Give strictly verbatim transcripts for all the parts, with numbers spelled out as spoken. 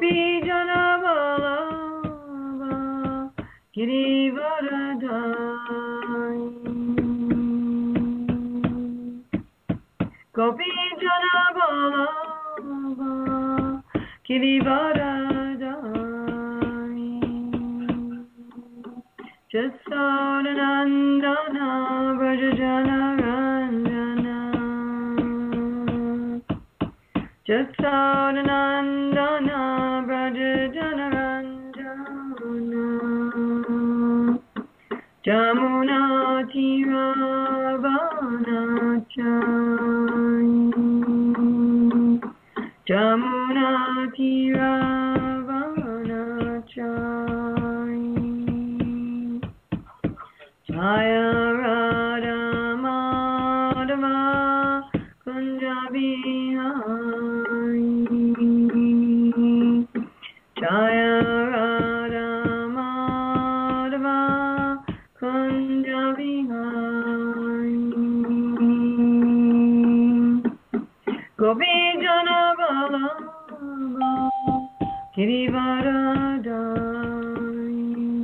Gopi Jana Vallabha Girivaradhari Gopi Jana Vallabha Girivaradhari Jasodanandana Vrajajana Ranjana Jasodanandana Vrajajana Ranjana Jamuna Tiravanachari Jamuna Tiravanachari Jaya Radha Madhava Kunja Bihari Jaya Radha Madhava Kunja Bihari Gopi Jana Vallabha Girivaradhari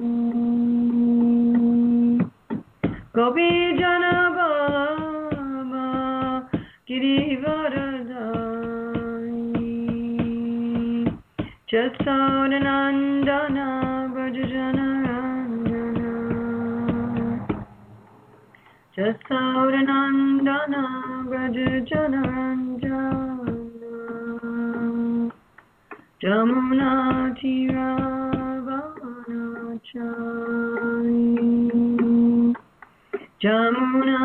Gopi Jana Vallabha Girivaradhari Jasodanandana Vrajajana Ranjana Jasodanandana Vrajajana Ranjana Jamuna Tiravanachari Jamuna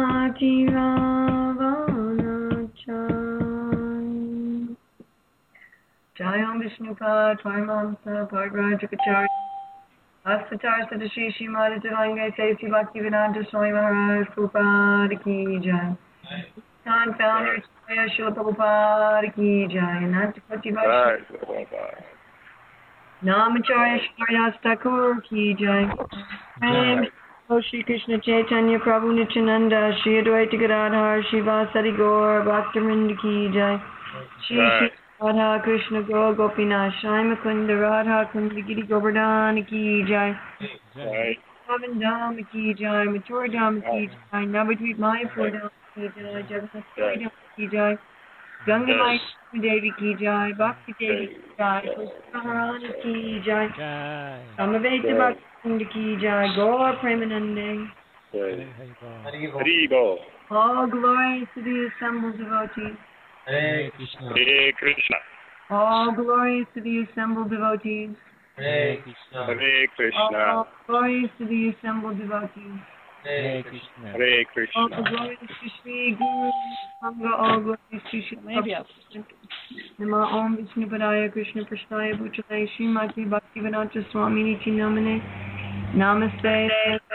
Tiravanachari Jayam Vishnupad Tvaimamsa Pargrajikacharya Asatar Sadashi Shimada Divanga Safety Bhakti Vedanta Swami Maharaj Prabhupada Ki Jai San Founder Shaya Srila Prabhupada Ki Jai Nantapati Vaishnava Namacharya Shridas Thakur Ki Jai Jai Oh Shri Krishna Chaitanya Prabhu Nityananda Shri Advaita Gadadhar Shivasari Gaur Bhaktivinoda Ki Jai Shri Shri Radha Krishna Gaur Gopinath Shai Mukunda Radha Kunda Giri Govardhan Ki Jai Govardhan Ki Jai Mathura Dham Ki Jai Navadvip Mayapur Dham Ki Jai Jagannath Puri Dham Ki Jai Ganga Mai Devi Ki Jai Bhakti Devi Ki Jai Krishna Maharani Ki Jai Samaveta Bhakti Ki Jai Gaur Premanande Haribo. All glory to the assembled devotees. Hare Krishna. Hare Krishna. All glories to the assembled devotees. Hare Krishna. Hare Krishna. All glories to the assembled devotees. Hare Krishna. Hare All Krishna. glories to Shri Guru Sangha. All glories to Shri Nama Om Vishnu Padaya Krishna Prashnaya Bhutale Srimati Bhaktivedanta Swamini Namane Namaste.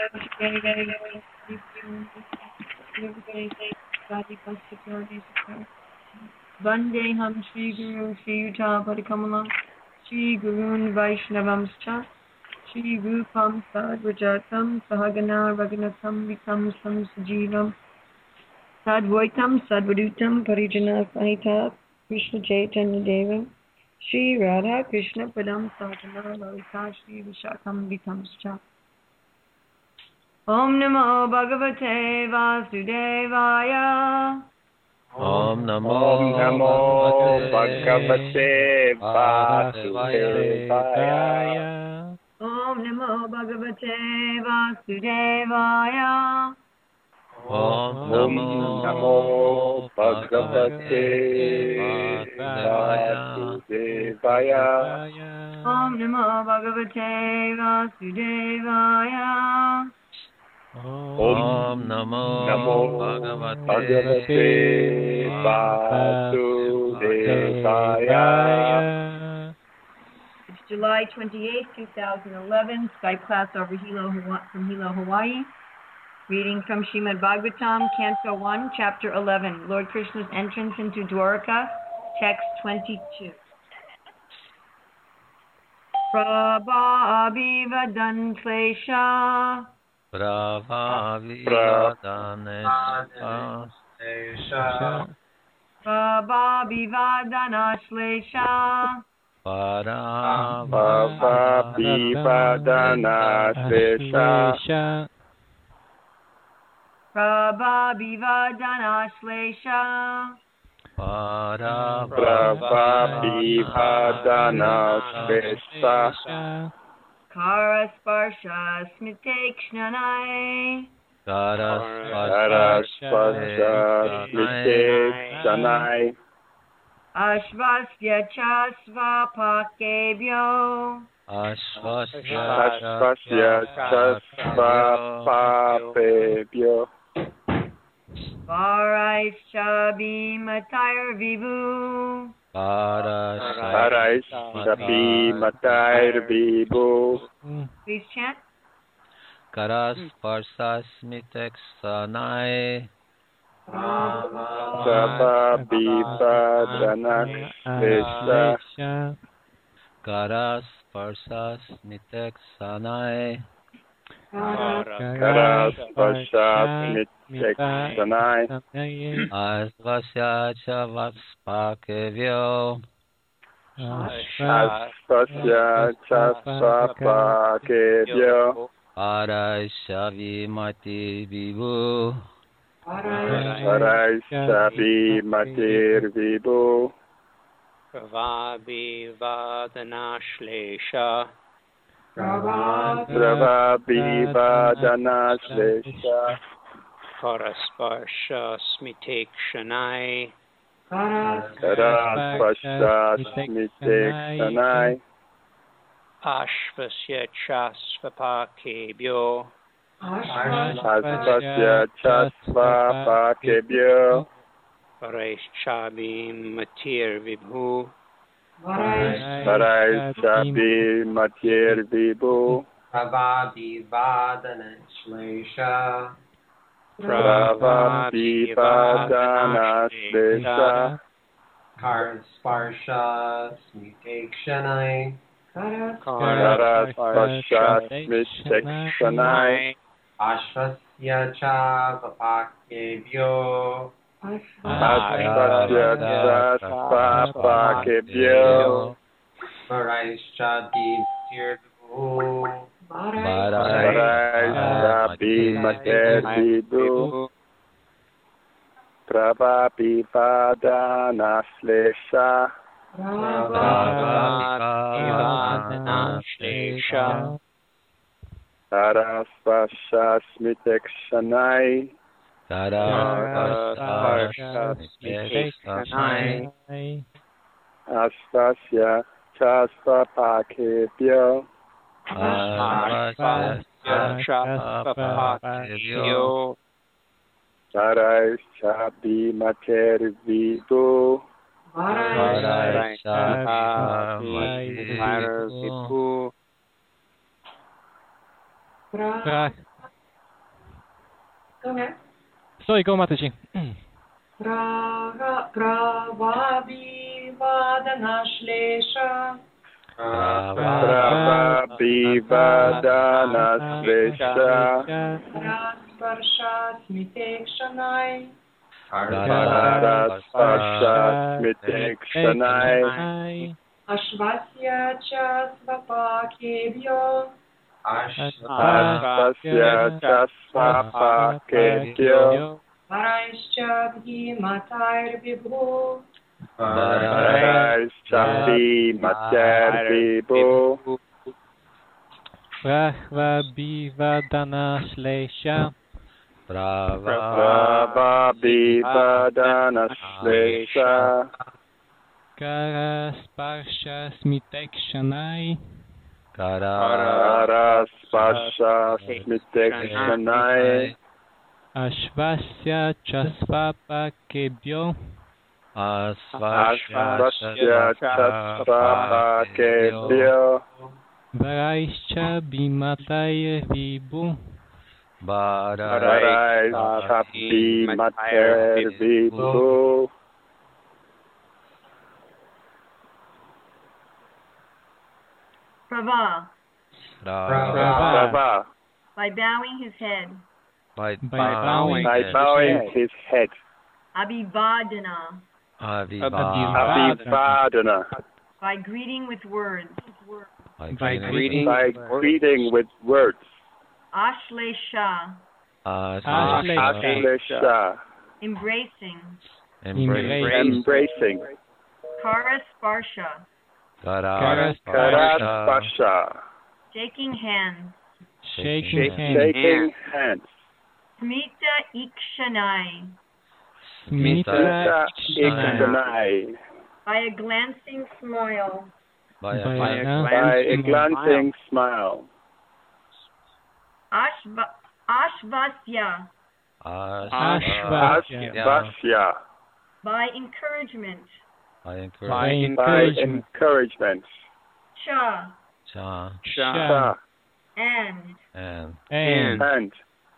Vandeham Shri Guru Shri Yuta Padikamalam Shri Gurun Vaishnavamscha Shri Rupam Sadvajatam Sahagana Raghunatham Vikam Sam Sajivam Sadvaitam Sadvadutam Parijana Sanita Krishna Chaitanya Devam Shri Radha Krishna Padam Sadhana Lalita Shri Vishakam Vikamscha Om Namo Bhagavate Vasudevaya Om Namo Om Namo Bhagavate Vasudevaya. Om Namo Bhagavate Vasudevaya Om Namo Namo Bhagavate Vasudevaya. Om Namo Bhagavate Vasudevaya Om Namo Bhagavate Vasudevaya. It's July twenty-eighth, two thousand eleven, Skype class over Hilo, Hawa- from Hilo, Hawaii. Reading from Srimad Bhagavatam, Canto one, Chapter eleven, Lord Krishna's entrance into Dwaraka, Text twenty-two. Prabhavivadan klesha Prabhavivadanesha Prabhavivadana shlesha Para Bhavabhivadana Slesha Prabhavivadana Shlesha Para Prabhavivadana Slesha Karasparsha Smitekshnanai Karaspasha Smitekshanai Ashvasya Chasvapakebhyo Ashvasya Ashvasya Chasvapapebhyo Varaischa Bhimatair Vibhu Paraischa Bhimatair Vibhu. Please chant. Karasparsasmitexanai Prabhavivadana Slesha Karasparsasmitexanai Karaspasha Ashvasya Chavaspakevyo Ashvasya Chasvapakebhyo Paraisha Vimati Vibhu Paraischa Bhimatir Vibhu Prabhavivadana Shlesha Prabhavivadana Slesha Karasparsha Smitekshanai Karaspasha Smitekshanai Ashvasya Chasvapakebhyo Ashvasya Chasvapakebhyo Paraishabhim Matir Vibhu Paraischa Bhimatir Vibhu Prabhavivadana Shlesha Prabhavivadana Slesha Karasparsha Smitekshanai Karaspasha Smitekshanai Ashvasya Chasvapakebhyo Ashvasya Chasvapakebhyo Paraischa Bhimatair Vibhu Paraischa Bhimatir Vibhu Prabhavivadana Slesha Prabhavivadana Shlesha Karaspasha Smitekshanai Karasparsha Smitekshanai Ashvasya Chasvapakebhyo Ashvasya Chasvapakevyo Paraischa Bhimatir Vibhu Paraischa Vibhu Pra... Sorry, go Mataji. Prabhavivadana Shlesha Prabhavivadana Slesha Karasparsha Smitekshanai Karaspasha Smitekshanai Ashvasya Chasvapakebhyo Ashvasya Chasvapakebhyo Paraischa Bhimatair Vibhu Paraischa Bhimatir Vibhu Prabhavivadana Shlesha Prabhavivadana Slesha Karasparsha Smitekshanai Karaspasha Smitekshanai Ashvasya Chasvapakebhyo Ashvasya Chasvapakebhyo Paraischa Bhimatair Vibhu Paraischa Bhimatir Vibhu Prava Prava by bowing his head. By By bowing by bowing his head. Abhivadana Abhivadana Abhivadana by greeting with words. by By greeting, greeting. By greeting with words. Ashlesha, us, Ashlesha. Ashlesha. embracing. embrace, Embracing. Karasparsha, Kara, Karaspasha. shaking hands. Shaking hands. Shaking hands. Smita Ikshanai, Smita Sita Ikshanai. Ikshanai. by a glancing smile. by a By By a a glance. By a glancing glancing smile. Ashva, Ashvasya, us, Ashva- Ashvasya. by encouragement. by By encourage, By encouragement. encouragement. Cha, cha, Sha. Sha. and and And And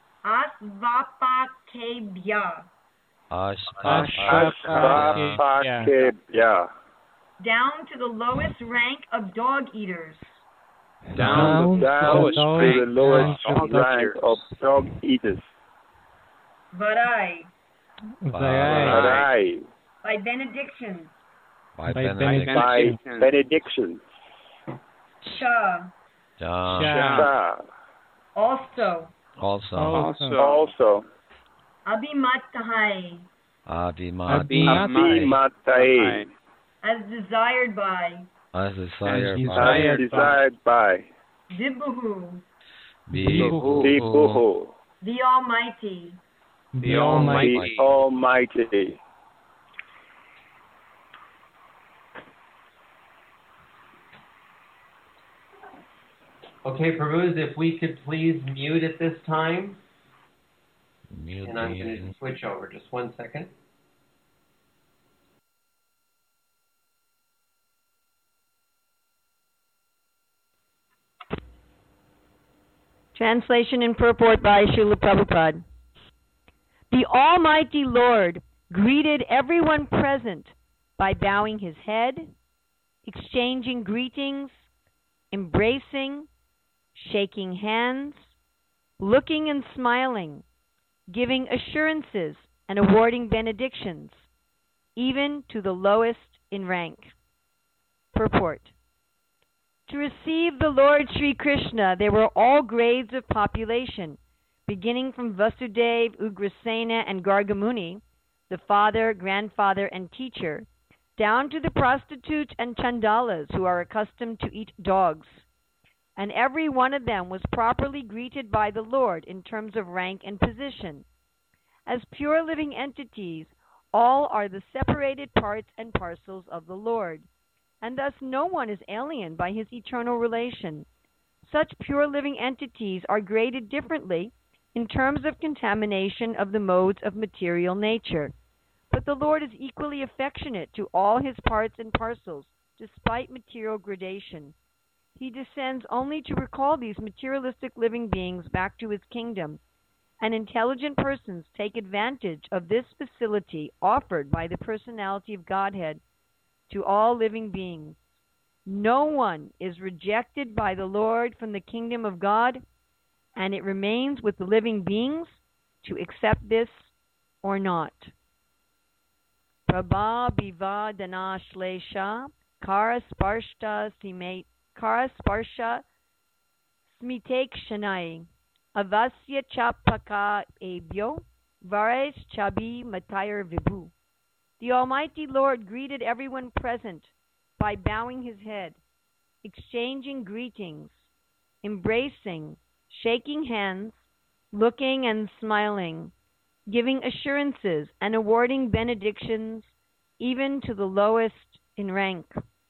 Asvapakebhya, us, Ashva- Ashvapakebhya. down to the lowest rank of dog eaters. down Down to the to the lowest lowest rank of dog eaters. Varai, Varai. Arai. by benedictions. by By benediction, By Benediction. benediction. Cha, cha, Sha. Sha. also. also, Also. Also. Abhimatahai, abimat, Abimat- Abimatai. as desired by. as desired As by As desired by. Vibhuhu, Vibhuhu. Vibhuhu. the Almighty. The Almighty. The Almighty. Okay, Prabhus, if we could please mute at this time. mute And I'm going the- to switch over. Just one second. Translation and purport by Srila Prabhupada. The Almighty Lord greeted everyone present by bowing his head, exchanging greetings, embracing, shaking hands, looking and smiling, giving assurances and awarding benedictions, even to the lowest in rank. Purport. To receive the Lord Sri Krishna, there were all grades of population, beginning from Vasudeva, Ugrasena, and Gargamuni, the father, grandfather, and teacher, down to the prostitutes and chandalas who are accustomed to eat dogs. And every one of them was properly greeted by the Lord in terms of rank and position. As pure living entities, all are the separated parts and parcels of the Lord, and thus no one is alien by his eternal relation. Such pure living entities are graded differently in terms of contamination of the modes of material nature. But the Lord is equally affectionate to all his parts and parcels, despite material gradation. He descends only to recall these materialistic living beings back to his kingdom, and intelligent persons take advantage of this facility offered by the personality of Godhead to all living beings. No one is rejected by the Lord from the kingdom of God, and it remains with the living beings to accept this or not. Prabha Biva Danashlesha Karasparshta Simate Karasparsha Smitekshanai Avasya Chapaka Ebyo Vares Chabi Matayar Vibhu. The Almighty Lord greeted everyone present by bowing his head, exchanging greetings, embracing, shaking hands, looking and smiling, giving assurances and awarding benedictions even to the lowest in rank.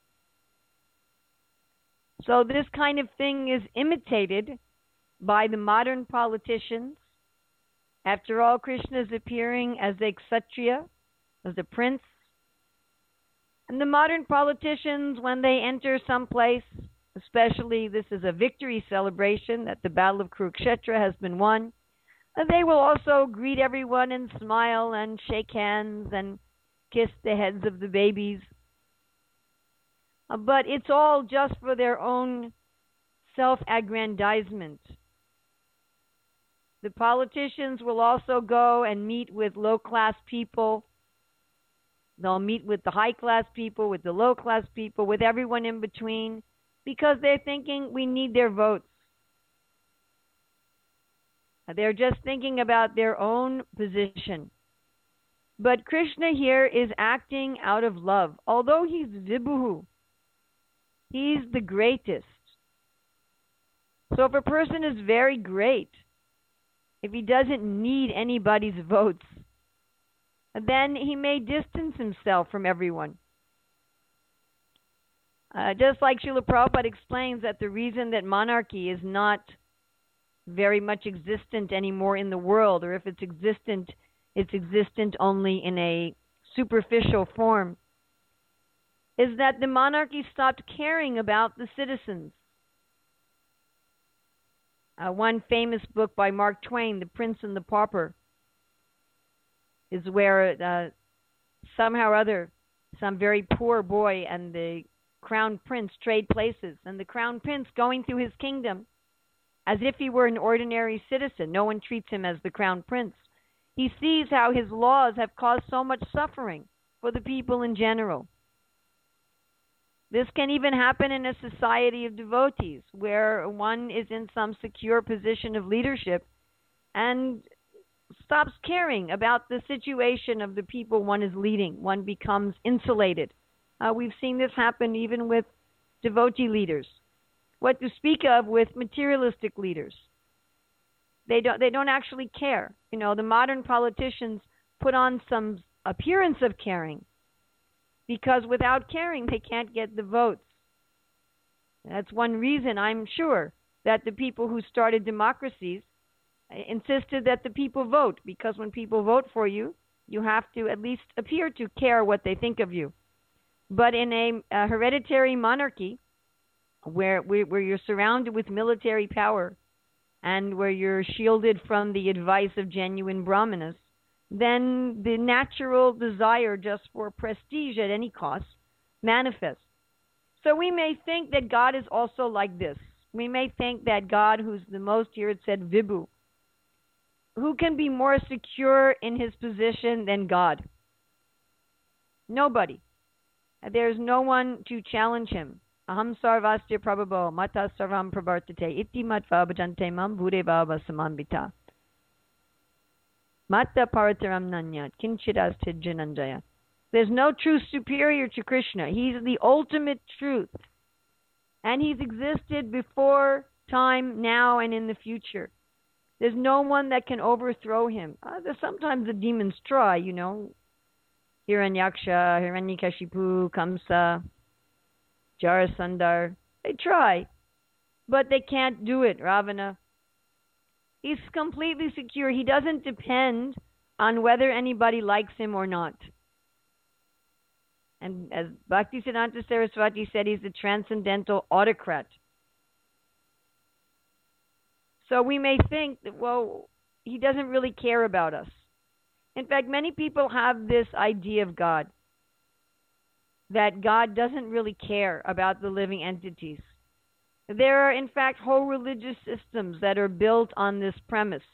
So this kind of thing is imitated by the modern politicians. After all, Krishna is appearing as a Kshatriya, as a prince. And the modern politicians, when they enter some place, especially this is a victory celebration that the Battle of Kurukshetra has been won, and they will also greet everyone and smile and shake hands and kiss the heads of the babies. Uh, But it's all just for their own self-aggrandizement. The politicians will also go and meet with low-class people, They'll meet with the high-class people, with the low-class people, with everyone in between, because they're thinking we need their votes. They're just thinking about their own position. But Krishna here is acting out of love. Although he's Vibhu, he's the greatest. So if a person is very great, if he doesn't need anybody's votes, then he may distance himself from everyone. Uh, just like Srila Prabhupada explains that the reason that monarchy is not very much existent anymore in the world, or if it's existent, it's existent only in a superficial form, is that the monarchy stopped caring about the citizens. Uh, one famous book by Mark Twain, The Prince and the Pauper, is where uh, somehow or other some very poor boy and the crown prince trade places, and the crown prince, going through his kingdom as if he were an ordinary citizen, no one treats him as the crown prince. He sees how his laws have caused so much suffering for the people in general. This can even happen in a society of devotees, where one is in some secure position of leadership and stops caring about the situation of the people one is leading. One becomes insulated. Uh, we've seen this happen even with devotee leaders. What to speak of with materialistic leaders? They don't. They don't actually care. You know, the modern politicians put on some appearance of caring, because without caring, they can't get the votes. That's one reason, I'm sure, that the people who started democracies insisted that the people vote, because when people vote for you, you have to at least appear to care what they think of you. But in a, a hereditary monarchy, where where you're surrounded with military power and where you're shielded from the advice of genuine brahmanas, then the natural desire just for prestige at any cost manifests. So we may think that God is also like this. We may think that God, who's the most, here it said, Vibhu, who can be more secure in his position than God? Nobody. There's no one to challenge him. Aham sarvasya prabhavo mata sarvam pravartate iti matva bhajante mam bhureva vasamambita. Mata parataram nanyat kinchidaste jananjaya. There's no truth superior to Krishna. He's the ultimate truth. And he's existed before time, now, and in the future. There's no one that can overthrow him. Uh, there's sometimes the demons try, you know. Hiranyaksha, Hiranyakashipu, Kamsa, Jarasandhar. They try, but they can't do it, Ravana. He's completely secure. He doesn't depend on whether anybody likes him or not. And as Bhaktisiddhanta Saraswati said, he's the transcendental autocrat. So we may think that, well, he doesn't really care about us. In fact, many people have this idea of God, that God doesn't really care about the living entities. There are, in fact, whole religious systems that are built on this premise.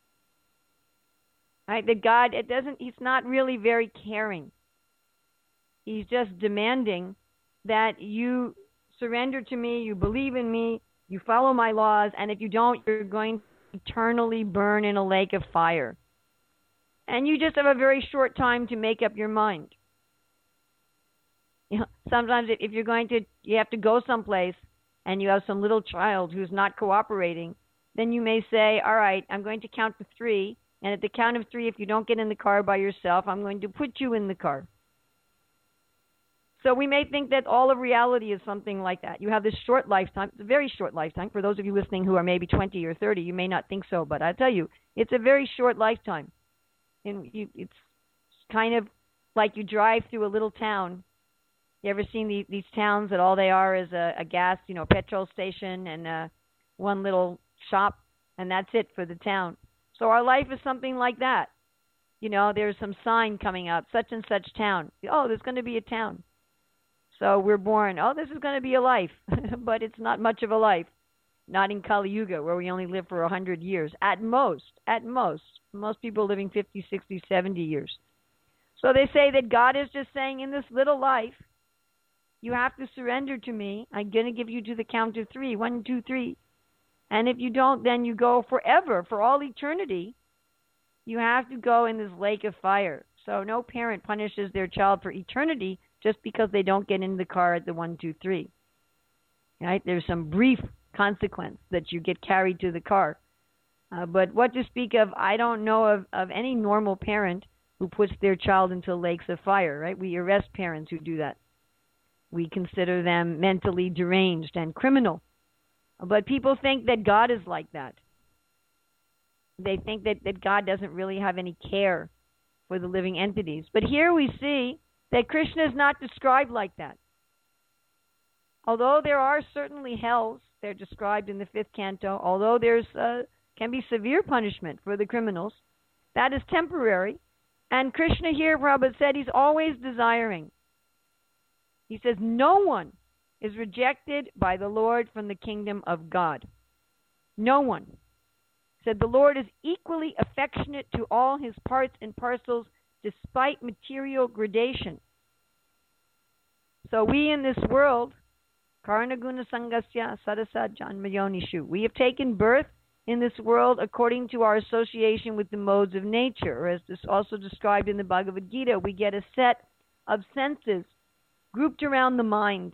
Right? That God, it doesn't, he's not really very caring. He's just demanding that you surrender to me, you believe in me, you follow my laws, and if you don't, you're going to eternally burn in a lake of fire. And you just have a very short time to make up your mind. You know, sometimes if you're going to, you have to go someplace and you have some little child who's not cooperating, then you may say, all right, I'm going to count to three, and at the count of three, if you don't get in the car by yourself, I'm going to put you in the car. So we may think that all of reality is something like that. You have this short lifetime. It's a very short lifetime. For those of you listening who are maybe twenty or thirty, you may not think so, but I tell you, it's a very short lifetime. And you, it's kind of like you drive through a little town. You ever seen the, these towns that all they are is a, a gas, you know, petrol station and uh, one little shop, and that's it for the town. So our life is something like that. You know, there's some sign coming up, such and such town. Oh, there's going to be a town. So we're born, oh, this is going to be a life. But it's not much of a life. Not in Kali Yuga, where we only live for one hundred years. At most, at most. Most people living fifty, sixty, seventy years. So they say that God is just saying, in this little life, you have to surrender to me. I'm going to give you to the count of three. One, two, three. And if you don't, then you go forever, for all eternity. You have to go in this lake of fire. So no parent punishes their child for eternity just because they don't get into the car at the one, two, three. Right? There's some brief consequence that you get carried to the car. Uh, but what to speak of, I don't know of, of any normal parent who puts their child into lakes of fire, right? We arrest parents who do that. We consider them mentally deranged and criminal. But people think that God is like that. They think that, that God doesn't really have any care for the living entities. But here we see that Krishna is not described like that. Although there are certainly hells, they're described in the fifth canto, although there's uh, can be severe punishment for the criminals, that is temporary. And Krishna here, Prabhupada said, he's always desiring. He says, no one is rejected by the Lord from the kingdom of God. No one. He said, the Lord is equally affectionate to all his parts and parcels despite material gradation. So we in this world, Karanaguna Sangasya Sadasa Janmayonishu, we have taken birth in this world according to our association with the modes of nature, or as this also described in the Bhagavad Gita, we get a set of senses grouped around the mind.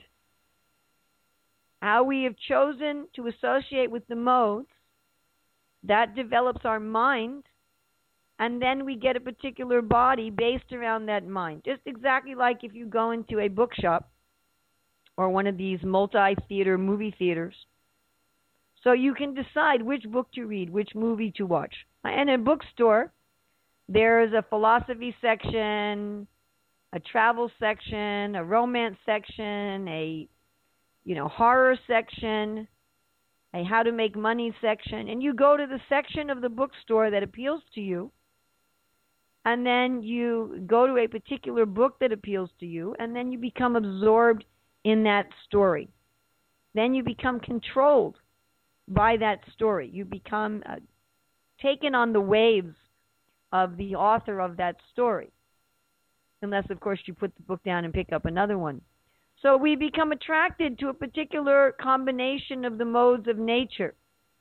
How we have chosen to associate with the modes, that develops our mind, and then we get a particular body based around that mind. Just exactly like if you go into a bookshop or one of these multi-theater movie theaters. So you can decide which book to read, which movie to watch. In a bookstore, there's a philosophy section, a travel section, a romance section, a you know horror section, a how to make money section, and you go to the section of the bookstore that appeals to you, and then you go to a particular book that appeals to you, and then you become absorbed in that story. Then you become controlled by that story. You become uh, taken on the waves of the author of that story. Unless, of course, you put the book down and pick up another one. So we become attracted to a particular combination of the modes of nature.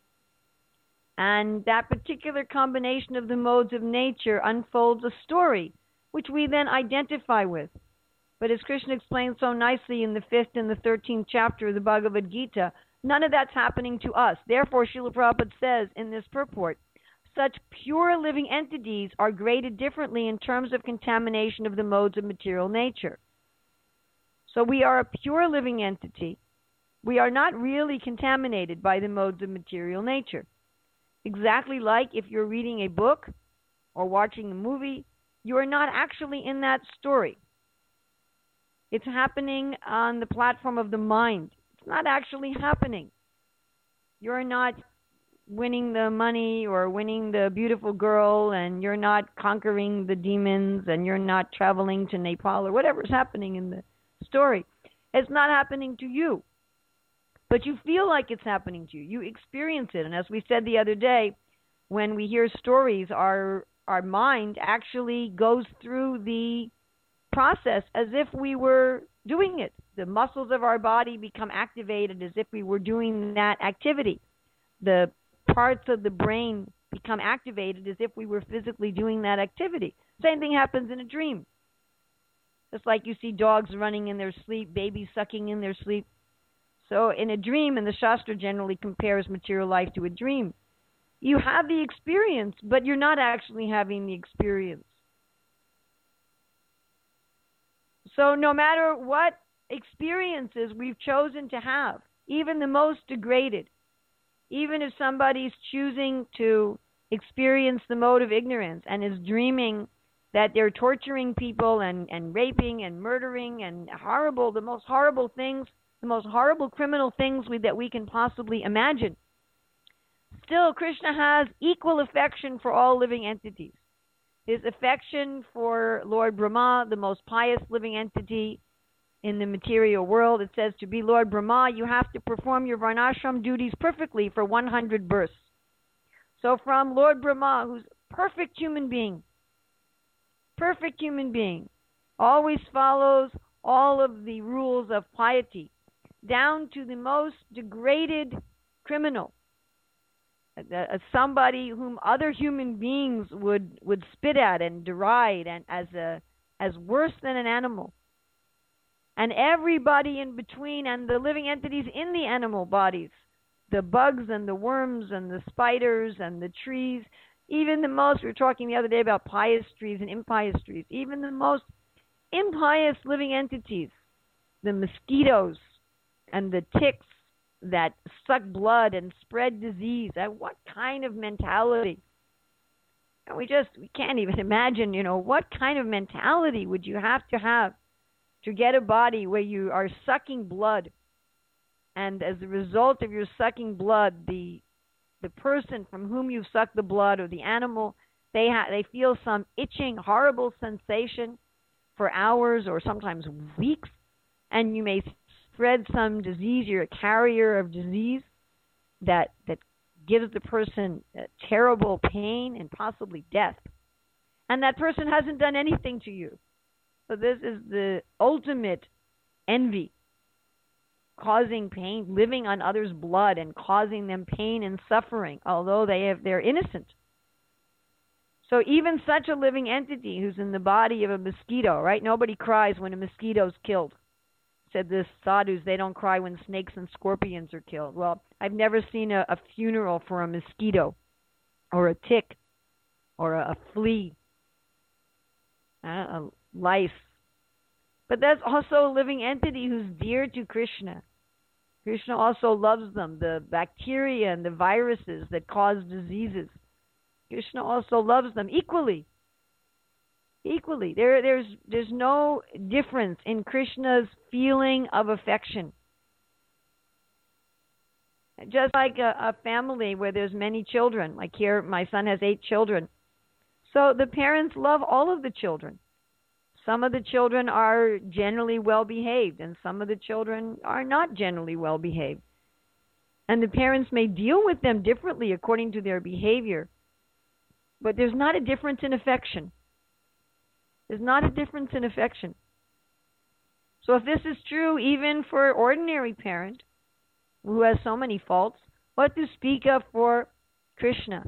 And that particular combination of the modes of nature unfolds a story, which we then identify with. But as Krishna explains so nicely in the fifth and the thirteenth chapter of the Bhagavad Gita, none of that's happening to us. Therefore, Srila Prabhupada says in this purport, such pure living entities are graded differently in terms of contamination of the modes of material nature. So we are a pure living entity. We are not really contaminated by the modes of material nature. Exactly like if you're reading a book or watching a movie, you are not actually in that story. It's happening on the platform of the mind. It's not actually happening. You're not winning the money or winning the beautiful girl, and you're not conquering the demons, and you're not traveling to Nepal or whatever's happening in the story. It's not happening to you. But you feel like it's happening to you. You experience it. And as we said the other day, when we hear stories, our our mind actually goes through the process as if we were doing it. The muscles of our body become activated as if we were doing that activity. The parts of the brain become activated as if we were physically doing that activity. Same thing happens in a dream. Just like you see dogs running in their sleep, babies sucking in their sleep. So in a dream, and the Shastra generally compares material life to a dream, you have the experience, but you're not actually having the experience. So no matter what experiences we've chosen to have, even the most degraded, even if somebody's choosing to experience the mode of ignorance and is dreaming that they're torturing people and, and raping and murdering and horrible, the most horrible things, the most horrible criminal things we, that we can possibly imagine, still Krishna has equal affection for all living entities. His affection for Lord Brahma, the most pious living entity in the material world, it says to be Lord Brahma, you have to perform your varnashram duties perfectly for one hundred births. So from Lord Brahma, who's a perfect human being, perfect human being, always follows all of the rules of piety, down to the most degraded criminal, uh, somebody whom other human beings would, would spit at and deride and as a as worse than an animal. And everybody in between, and the living entities in the animal bodies, the bugs and the worms and the spiders and the trees, even the most, we were talking the other day about pious trees and impious trees, even the most impious living entities, the mosquitoes and the ticks that suck blood and spread disease. And what kind of mentality? And we just, we can't even imagine, you know, what kind of mentality would you have to have to get a body where you are sucking blood, and as a result of your sucking blood, the the person from whom you suck the blood or the animal, they ha- they feel some itching, horrible sensation for hours or sometimes weeks, and you may spread some disease. You're a carrier of disease that that gives the person uh, terrible pain and possibly death, and that person hasn't done anything to you. So this is the ultimate envy, causing pain, living on others' blood and causing them pain and suffering, although they have, they're innocent. So even such a living entity who's in the body of a mosquito, right? Nobody cries when a mosquito's killed. Said this sadhus, they don't cry when snakes and scorpions are killed. Well, I've never seen a, a funeral for a mosquito or a tick or a, a flea, uh, a lice. But that's also a living entity who's dear to Krishna. Krishna also loves them, the bacteria and the viruses that cause diseases. Krishna also loves them equally. Equally. There, there's, there's no difference in Krishna's feeling of affection. Just like a, a family where there's many children, like here my son has eight children. So the parents love all of the children. Some of the children are generally well behaved, and some of the children are not generally well behaved. And the parents may deal with them differently according to their behavior. But there's not a difference in affection. There's not a difference in affection. So if this is true even for an ordinary parent who has so many faults, what to speak of for Krishna?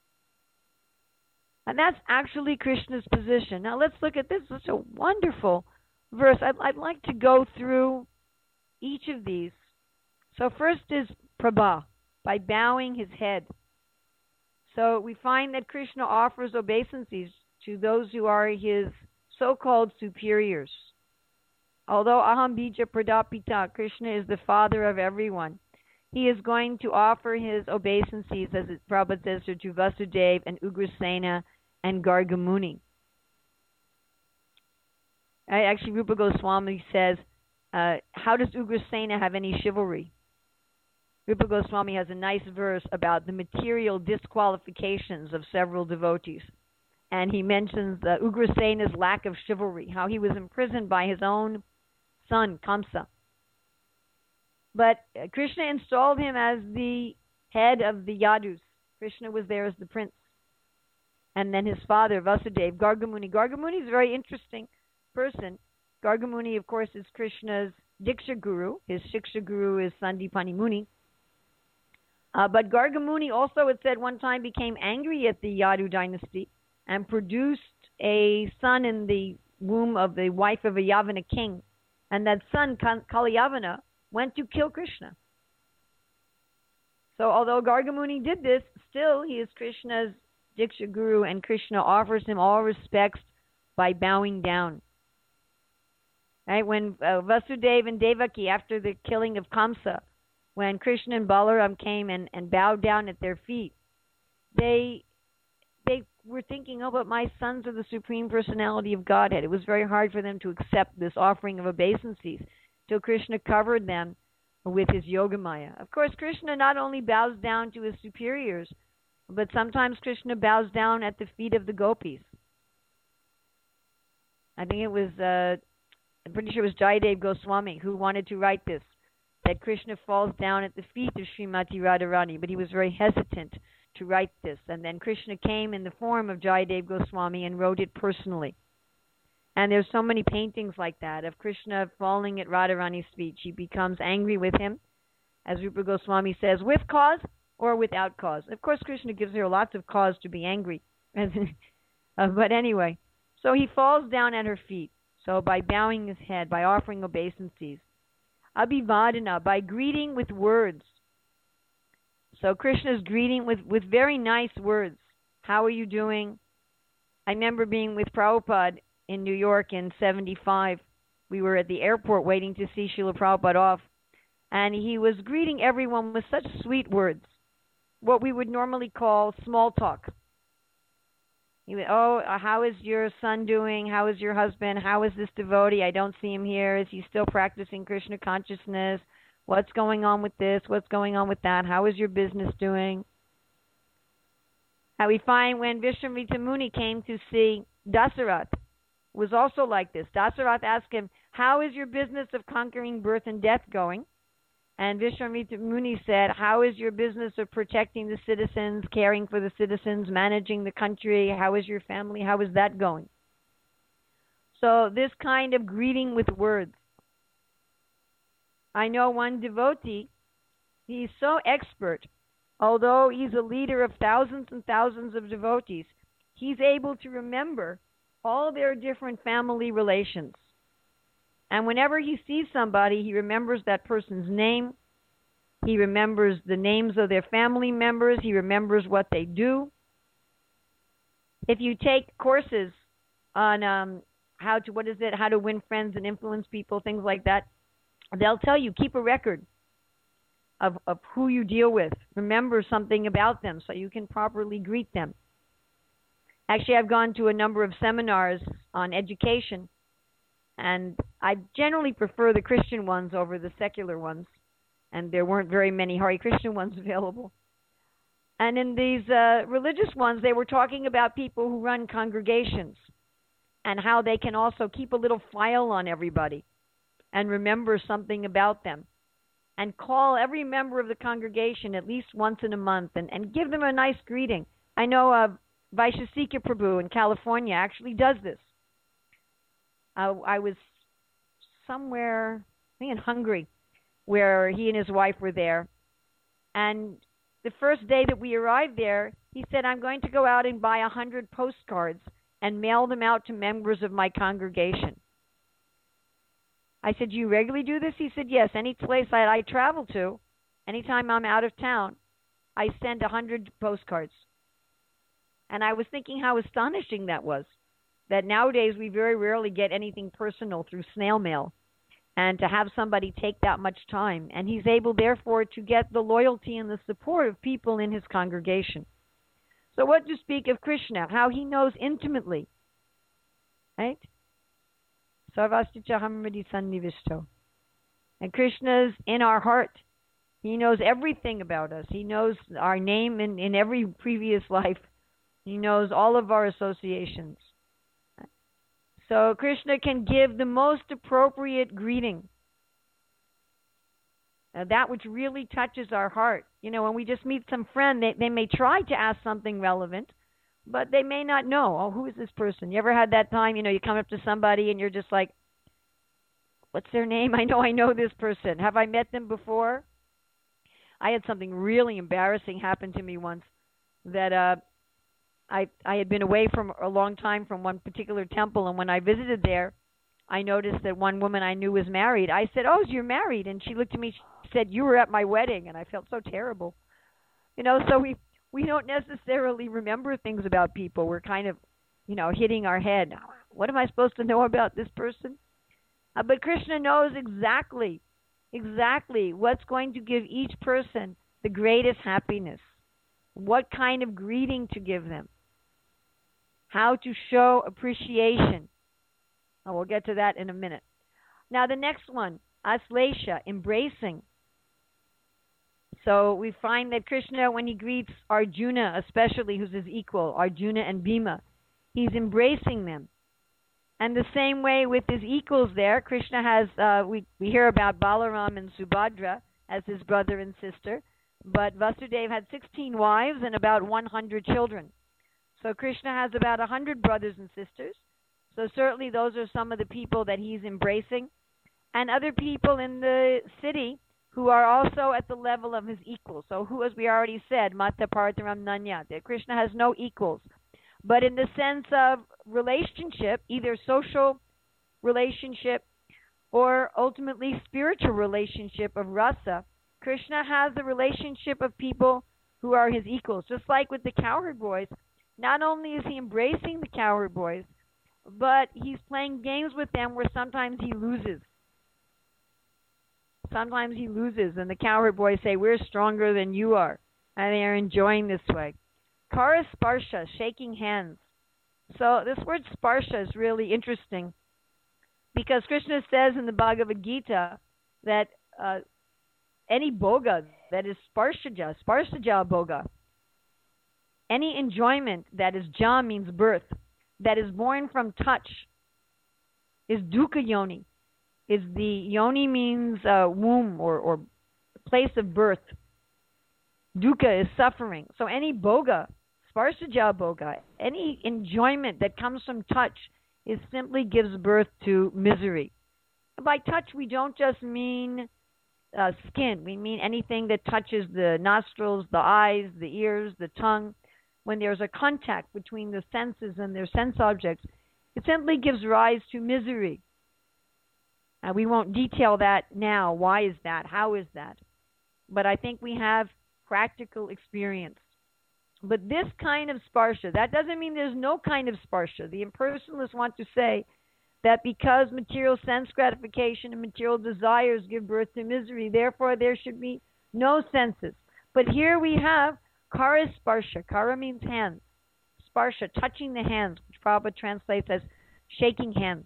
And that's actually Krishna's position. Now let's look at this. It's a wonderful verse. I'd, I'd like to go through each of these. So first is Prabha, by bowing his head. So we find that Krishna offers obeisances to those who are his so-called superiors. Although Aham Bija Pradapita, Krishna is the father of everyone, he is going to offer his obeisances, as Prabhupada says, to Vasudeva and Ugrasena and Gargamuni. I, actually, Rupa Goswami says, uh, how does Ugrasena have any chivalry? Rupa Goswami has a nice verse about the material disqualifications of several devotees. And he mentions uh, Ugrasena's lack of chivalry, how he was imprisoned by his own son, Kamsa. But uh, Krishna installed him as the head of the Yadus. Krishna was there as the prince. And then his father, Vasudeva, Gargamuni. Gargamuni is a very interesting person. Gargamuni, of course, is Krishna's Diksha Guru. His Shiksha Guru is Sandipani Muni. Uh, but Gargamuni also, it said one time, became angry at the Yadu dynasty and produced a son in the womb of the wife of a Yavana king. And that son, Kalayavana, went to kill Krishna. So although Gargamuni did this, still he is Krishna's Diksha Guru, and Krishna offers him all respects by bowing down. Right? When uh, Vasudeva and Devaki, after the killing of Kamsa, when Krishna and Balaram came and, and bowed down at their feet, they they were thinking, oh, but my sons are the Supreme Personality of Godhead. It was very hard for them to accept this offering of obeisances. So Krishna covered them with his Yogamaya. Of course, Krishna not only bows down to his superiors, but sometimes Krishna bows down at the feet of the gopis. I think it was, uh, I'm pretty sure it was Jayadev Goswami who wanted to write this, that Krishna falls down at the feet of Srimati Radharani, but he was very hesitant to write this. And then Krishna came in the form of Jayadev Goswami and wrote it personally. And there's so many paintings like that of Krishna falling at Radharani's feet. She becomes angry with him, as Rupa Goswami says, with cause or without cause. Of course, Krishna gives her lots of cause to be angry. uh, but anyway, so he falls down at her feet. So by bowing his head, by offering obeisances, Abhivadana, by greeting with words. So Krishna's greeting with, with very nice words. How are you doing? I remember being with Prabhupada in New York in seventy-five. We were at the airport waiting to see Srila Prabhupada off. And he was greeting everyone with such sweet words, what we would normally call small talk. He would, oh, how is your son doing? How is your husband? How is this devotee? I don't see him here. Is he still practicing Krishna consciousness? What's going on with this? What's going on with that? How is your business doing? How we find when Vishwamitra Muni came to see Dasarath, was also like this. Dasarath asked him, how is your business of conquering birth and death going? And Vishwamitra Muni said, how is your business of protecting the citizens, caring for the citizens, managing the country? How is your family? How is that going? So this kind of greeting with words. I know one devotee, he's so expert, although he's a leader of thousands and thousands of devotees, he's able to remember all their different family relations. And whenever he sees somebody, he remembers that person's name. He remembers the names of their family members. He remembers what they do. If you take courses on um, how to, what is it, how to win friends and influence people, things like that, they'll tell you, keep a record of, of who you deal with. Remember something about them so you can properly greet them. Actually, I've gone to a number of seminars on education, and I generally prefer the Christian ones over the secular ones, and there weren't very many Hare Krishna ones available. And in these uh, religious ones, they were talking about people who run congregations and how they can also keep a little file on everybody and remember something about them and call every member of the congregation at least once in a month and, and give them a nice greeting. I know uh, Vaishesika Prabhu in California actually does this. Uh, I was somewhere, I think in Hungary, where he and his wife were there. And the first day that we arrived there, he said, I'm going to go out and buy a hundred postcards and mail them out to members of my congregation. I said, do you regularly do this? He said, yes. Any place that I travel to, anytime I'm out of town, I send a hundred postcards. And I was thinking how astonishing that was, that nowadays we very rarely get anything personal through snail mail, and to have somebody take that much time. And he's able, therefore, to get the loyalty and the support of people in his congregation. So what to speak of Krishna, how he knows intimately, right? Sarvastichaham Hridi Sannivishto. And Krishna's in our heart. He knows everything about us. He knows our name in, in every previous life. He knows all of our associations. So Krishna can give the most appropriate greeting. Uh, that which really touches our heart. You know, when we just meet some friend, they, they may try to ask something relevant, but they may not know, oh, who is this person? You ever had that time, you know, you come up to somebody and you're just like, what's their name? I know I know this person. Have I met them before? I had something really embarrassing happen to me once that uh, I I had been away from a long time from one particular temple, and when I visited there, I noticed that one woman I knew was married. I said, oh, you're married? And she looked at me, she said, you were at my wedding, and I felt so terrible. You know, so we, we don't necessarily remember things about people. We're kind of, you know, hitting our head. What am I supposed to know about this person? Uh, but Krishna knows exactly, exactly what's going to give each person the greatest happiness, what kind of greeting to give them, how to show appreciation. Oh, we'll get to that in a minute. Now the next one, Aslesha, embracing. So we find that Krishna, when he greets Arjuna, especially who's his equal, Arjuna and Bhima, he's embracing them. And the same way with his equals there, Krishna has, uh, we, we hear about Balaram and Subhadra as his brother and sister, but Vasudeva had sixteen wives and about one hundred children. So Krishna has about one hundred brothers and sisters. So certainly those are some of the people that he's embracing. And other people in the city who are also at the level of his equals. So who, as we already said, Mata Partharam Nanya, that Krishna has no equals. But in the sense of relationship, either social relationship or ultimately spiritual relationship of rasa, Krishna has the relationship of people who are his equals. Just like with the cowherd boys, not only is he embracing the cowherd boys, but he's playing games with them where sometimes he loses. Sometimes he loses, and the cowherd boys say, we're stronger than you are. And they are enjoying this way. Kara sparsha, shaking hands. So this word sparsha is really interesting because Krishna says in the Bhagavad Gita that uh, any boga that is sparshaja, sparsaja boga, any enjoyment that is ja means birth, that is born from touch, is dukkha yoni. Is the yoni means uh, womb or, or place of birth. Dukkha is suffering. So any boga, sparsaja boga, any enjoyment that comes from touch is simply gives birth to misery. By touch, we don't just mean uh, skin. We mean anything that touches the nostrils, the eyes, the ears, the tongue. When there's a contact between the senses and their sense objects, it simply gives rise to misery. Uh, we won't detail that now. Why is that? How is that? But I think we have practical experience. But this kind of sparsha, that doesn't mean there's no kind of sparsha. The impersonalists want to say that because material sense gratification and material desires give birth to misery, therefore there should be no senses. But here we have kara sparsha. Kara means hands. Sparsha, touching the hands, which Prabhupada translates as shaking hands.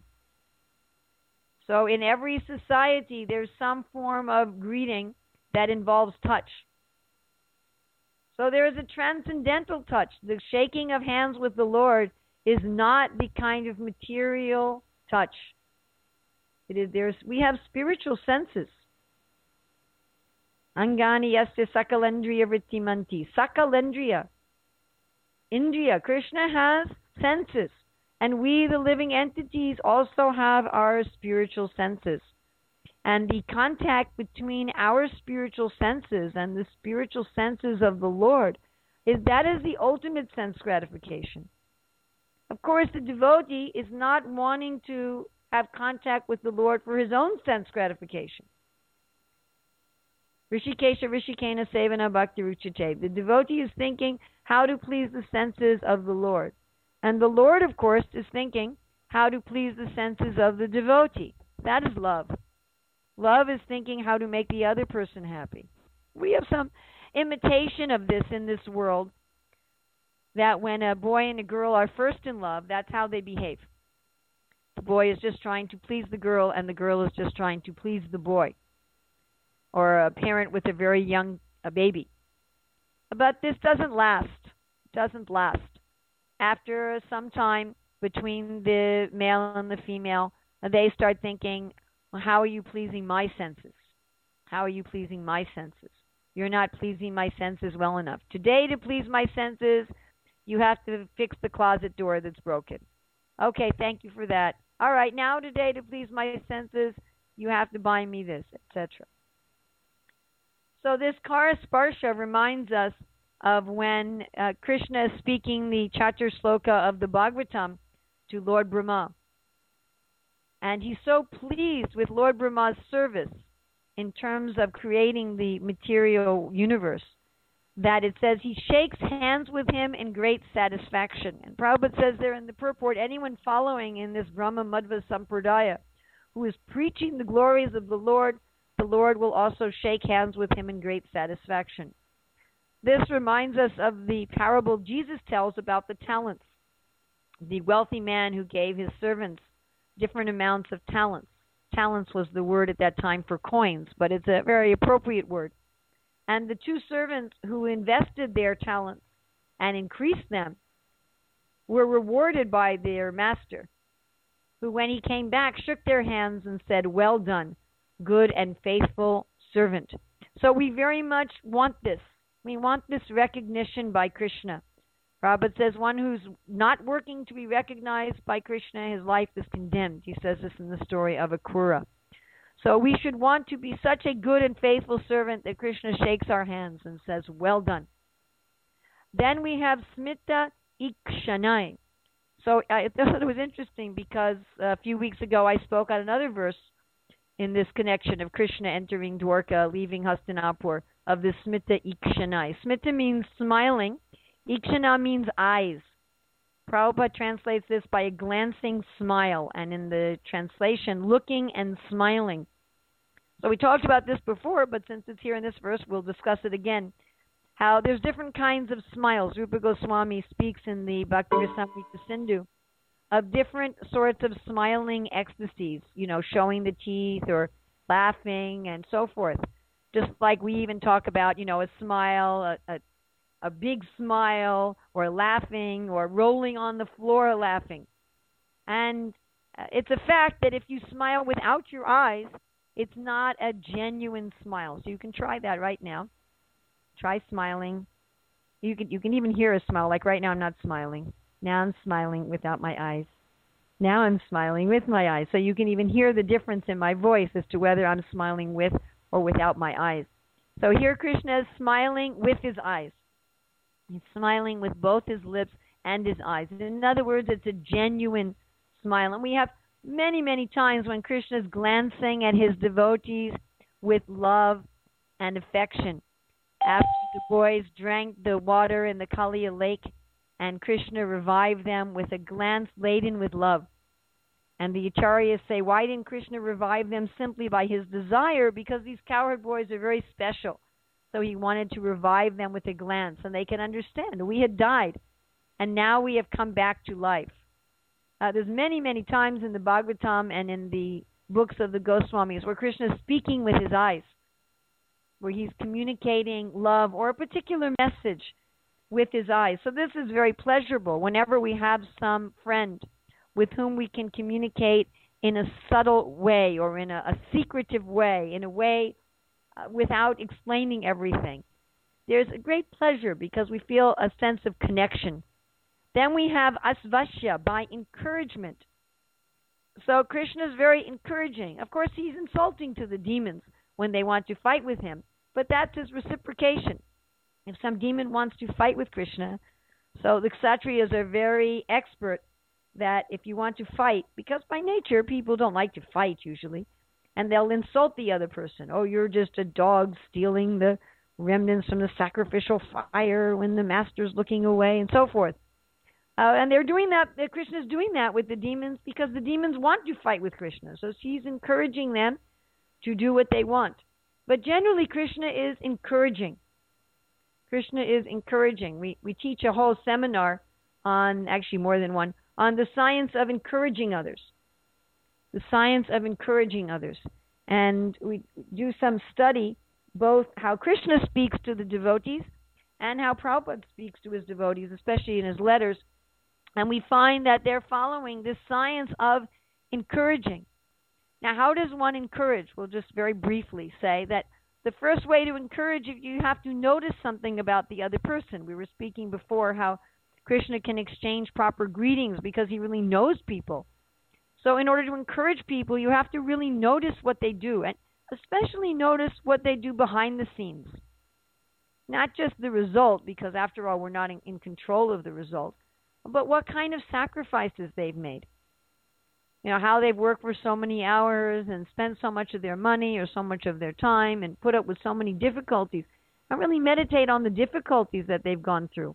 So in every society, there's some form of greeting that involves touch. So there is a transcendental touch. The shaking of hands with the Lord is not the kind of material touch. It is there's we have spiritual senses. Angani yasya sakalendriya vrittimanti. Sakalendriya. Indriya. Krishna has senses. And we, the living entities, also have our spiritual senses. And the contact between our spiritual senses and the spiritual senses of the Lord, is that is the ultimate sense gratification. Of course, the devotee is not wanting to have contact with the Lord for his own sense gratification. Rishikesha Rishikena Sevana Bhakti Ruchate. The devotee is thinking how to please the senses of the Lord. And the Lord, of course, is thinking how to please the senses of the devotee. That is love. Love is thinking how to make the other person happy. We have some imitation of this in this world, that when a boy and a girl are first in love, that's how they behave. The boy is just trying to please the girl, and the girl is just trying to please the boy. Or a parent with a very young a baby. But this doesn't last. It doesn't last. After some time between the male and the female, they start thinking, well, how are you pleasing my senses? How are you pleasing my senses? You're not pleasing my senses well enough. Today, to please my senses, you have to fix the closet door that's broken. Okay, thank you for that. All right, now today, to please my senses, you have to buy me this, et cetera. So this Kara Sparsha reminds us of when uh, Krishna is speaking the Chatur Sloka of the Bhagavatam to Lord Brahma. And he's so pleased with Lord Brahma's service in terms of creating the material universe that it says he shakes hands with him in great satisfaction. And Prabhupada says there in the purport, anyone following in this Brahma Madhva Sampradaya who is preaching the glories of the Lord, the Lord will also shake hands with him in great satisfaction. This reminds us of the parable Jesus tells about the talents. The wealthy man who gave his servants different amounts of talents. Talents was the word at that time for coins, but it's a very appropriate word. And the two servants who invested their talents and increased them were rewarded by their master, who when he came back shook their hands and said, well done, good and faithful servant. So we very much want this. We want this recognition by Krishna, Prabhupada says one who's not working to be recognized by Krishna, his life is condemned. He says this in the story of Akrura. So we should want to be such a good and faithful servant that Krishna shakes our hands and says, well done. Then we have Smita Ikshanai. So I thought it was interesting because a few weeks ago I spoke on another verse in this connection of Krishna entering Dwarka, leaving Hastinapur, of the Smita Ikshanai. Smita means smiling. Ikshana means eyes. Prabhupada translates this by a glancing smile, and in the translation, looking and smiling. So we talked about this before, but since it's here in this verse, we'll discuss it again. How there's different kinds of smiles. Rupa Goswami speaks in the Bhakti Rasamrita Sindhu of different sorts of smiling ecstasies, you know, showing the teeth or laughing and so forth. Just like we even talk about, you know, a smile, a, a, a big smile, or laughing, or rolling on the floor laughing. And uh, it's a fact that if you smile without your eyes, it's not a genuine smile. So you can try that right now. Try smiling. You can you can even hear a smile. Like right now, I'm not smiling. Now I'm smiling without my eyes. Now I'm smiling with my eyes. So you can even hear the difference in my voice as to whether I'm smiling with or without my eyes. So here Krishna is smiling with his eyes. He's smiling with both his lips and his eyes. In other words, it's a genuine smile. And we have many, many times when Krishna is glancing at his devotees with love and affection. After the boys drank the water in the Kaliya lake, and Krishna revived them with a glance laden with love. And the Acharyas say, why didn't Krishna revive them simply by his desire? Because these cowherd boys are very special. So he wanted to revive them with a glance, and they can understand. We had died, and now we have come back to life. Uh, there's many, many times in the Bhagavatam and in the books of the Goswamis where Krishna is speaking with his eyes, where he's communicating love or a particular message with his eyes. So this is very pleasurable whenever we have some friend with whom we can communicate in a subtle way or in a, a secretive way, in a way uh, without explaining everything. There's a great pleasure because we feel a sense of connection. Then we have asvasya, by encouragement. So Krishna is very encouraging. Of course, he's insulting to the demons when they want to fight with him, but that's his reciprocation. If some demon wants to fight with Krishna, so the Kshatriyas are very expert that if you want to fight, because by nature people don't like to fight usually, and they'll insult the other person. Oh, you're just a dog stealing the remnants from the sacrificial fire when the master's looking away, and so forth. Uh, and they're doing that, uh, Krishna's doing that with the demons because the demons want to fight with Krishna. So he's encouraging them to do what they want. But generally, Krishna is encouraging. Krishna is encouraging. We we teach a whole seminar on, actually more than one, on the science of encouraging others. The science of encouraging others. And we do some study, both how Krishna speaks to the devotees and how Prabhupada speaks to his devotees, especially in his letters. And we find that they're following this science of encouraging. Now, how does one encourage? We'll just very briefly say that the first way to encourage, you have to notice something about the other person. We were speaking before how Krishna can exchange proper greetings because he really knows people. So in order to encourage people, you have to really notice what they do, and especially notice what they do behind the scenes. Not just the result, because after all, we're not in, in control of the result, but what kind of sacrifices they've made. You know, how they've worked for so many hours and spent so much of their money or so much of their time and put up with so many difficulties. And really meditate on the difficulties that they've gone through.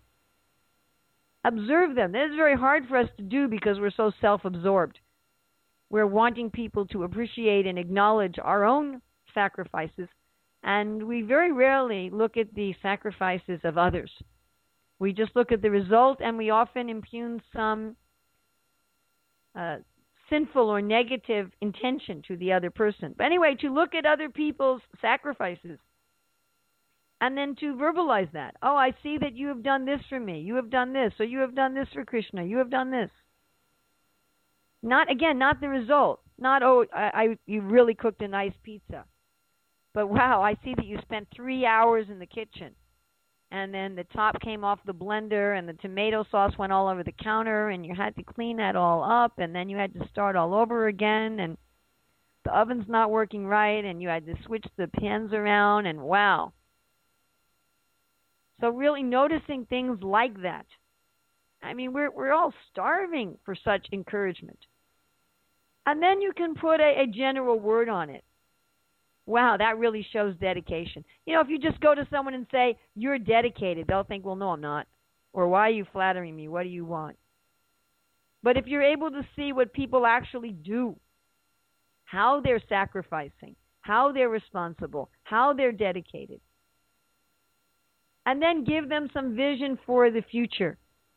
Observe them. That is very hard for us to do because we're so self-absorbed. We're wanting people to appreciate and acknowledge our own sacrifices, and we very rarely look at the sacrifices of others. We just look at the result, and we often impugn some uh, sinful or negative intention to the other person. But anyway, to look at other people's sacrifices and then to verbalize that. Oh, I see that you have done this for me. You have done this. Or you have done this for Krishna. You have done this. Not, again, not the result. Not, oh, I, I you really cooked a nice pizza. But wow, I see that you spent three hours in the kitchen. and then the top came off the blender, and the tomato sauce went all over the counter, and you had to clean that all up, and then you had to start all over again, and the oven's not working right, and you had to switch the pans around, and wow. So really noticing things like that. I mean, we're we're all starving for such encouragement. And then you can put a, a general word on it. Wow, that really shows dedication. You know, if you just go to someone and say, you're dedicated, they'll think, well, no, I'm not. Or why are you flattering me? What do you want? But if you're able to see what people actually do, how they're sacrificing, how they're responsible, how they're dedicated, and then give them some vision for the future.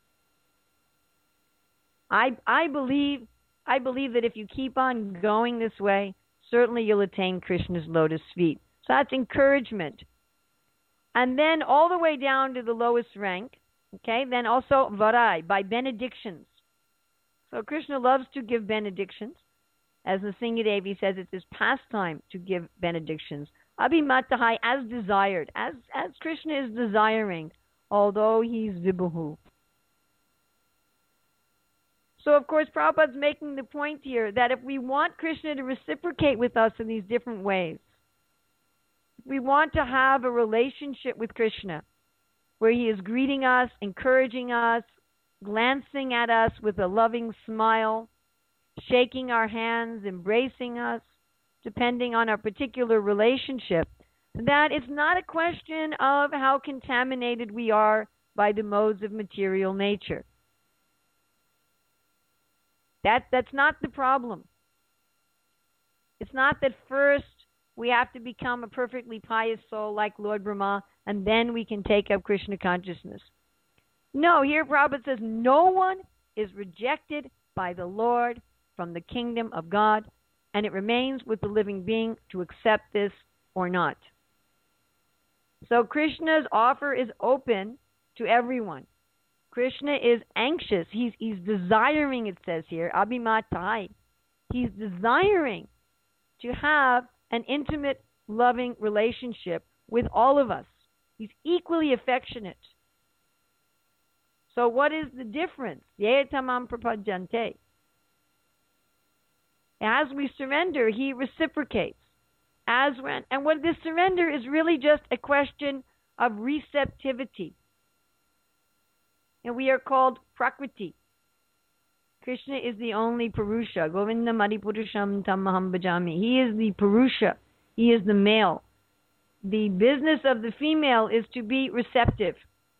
I I believe I believe that if you keep on going this way, certainly you'll attain Krishna's lotus feet. So that's encouragement. And then all the way down to the lowest rank, okay, then also varai, by benedictions. So Krishna loves to give benedictions. As Nrsingadevi says, it's his pastime to give benedictions. Abhimatahai, as desired, as as Krishna is desiring, although he's Vibhu. So, of course, Prabhupada's making the point here that if we want Krishna to reciprocate with us in these different ways, if we want to have a relationship with Krishna where he is greeting us, encouraging us, glancing at us with a loving smile, shaking our hands, embracing us, depending on our particular relationship, that it's not a question of how contaminated we are by the modes of material nature. That that's not the problem. It's not that first we have to become a perfectly pious soul like Lord Brahma, and then we can take up Krishna consciousness. No, here Prabhupada says no one is rejected by the Lord from the kingdom of God, and it remains with the living being to accept this or not. So Krishna's offer is open to everyone. Krishna is anxious. He's he's desiring, it says here, abhimatai. He's desiring to have an intimate, loving relationship with all of us. He's equally affectionate. So what is the difference? Yetamam prapajante. As we surrender, he reciprocates. As when, and what this surrender is really just a question of receptivity. And we are called Prakriti. Krishna is the only Purusha. Govinda Maripurusham Tamaham Bhajami. He is the Purusha. He is the male. The business of the female is to be receptive.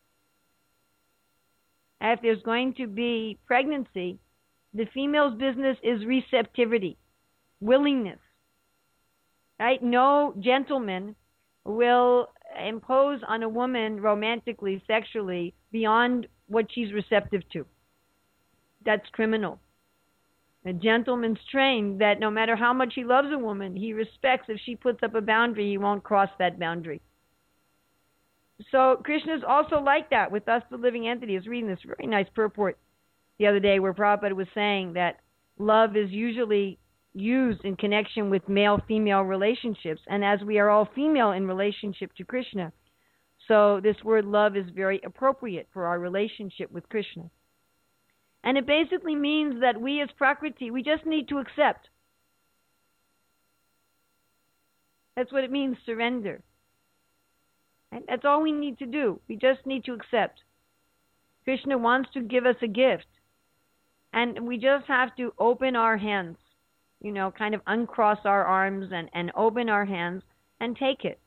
If there's going to be pregnancy, the female's business is receptivity, willingness. Right? No gentleman will impose on a woman romantically, sexually, beyond what she's receptive to. That's criminal. A gentleman's trained that no matter how much he loves a woman, he respects if she puts up a boundary, he won't cross that boundary. So Krishna's also like that with us, the living entity. I was reading this very nice purport the other day where Prabhupada was saying that love is usually used in connection with male-female relationships, and as we are all female in relationship to Krishna, so this word love is very appropriate for our relationship with Krishna. And it basically means that we as Prakriti, we just need to accept. That's what it means, surrender. And that's all we need to do. We just need to accept. Krishna wants to give us a gift. And we just have to open our hands, you know, kind of uncross our arms and, and open our hands and take it.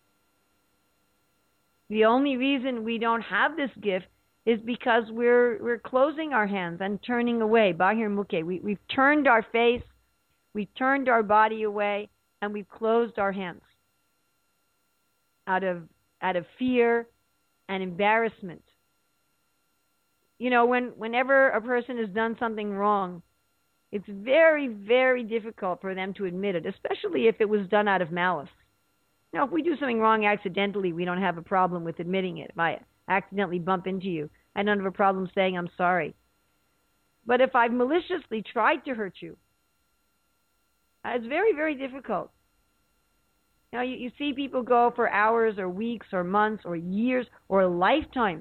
The only reason we don't have this gift is because we're we're closing our hands and turning away. Bahir Mukhe. We, we've turned our face, we've turned our body away, and we've closed our hands out of out of fear and embarrassment. You know, when whenever a person has done something wrong, it's very, very difficult for them to admit it, especially if it was done out of malice. Now, if we do something wrong accidentally, we don't have a problem with admitting it. If I accidentally bump into you, I don't have a problem saying I'm sorry. But if I've maliciously tried to hurt you, it's very, very difficult. You know, you, you see people go for hours or weeks or months or years or lifetimes.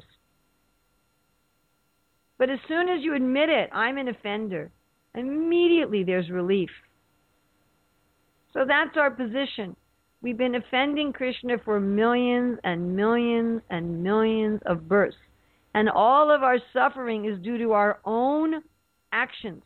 But as soon as you admit it, I'm an offender, immediately there's relief. So that's our position. We've been offending Krishna for millions and millions and millions of births. And all of our suffering is due to our own actions.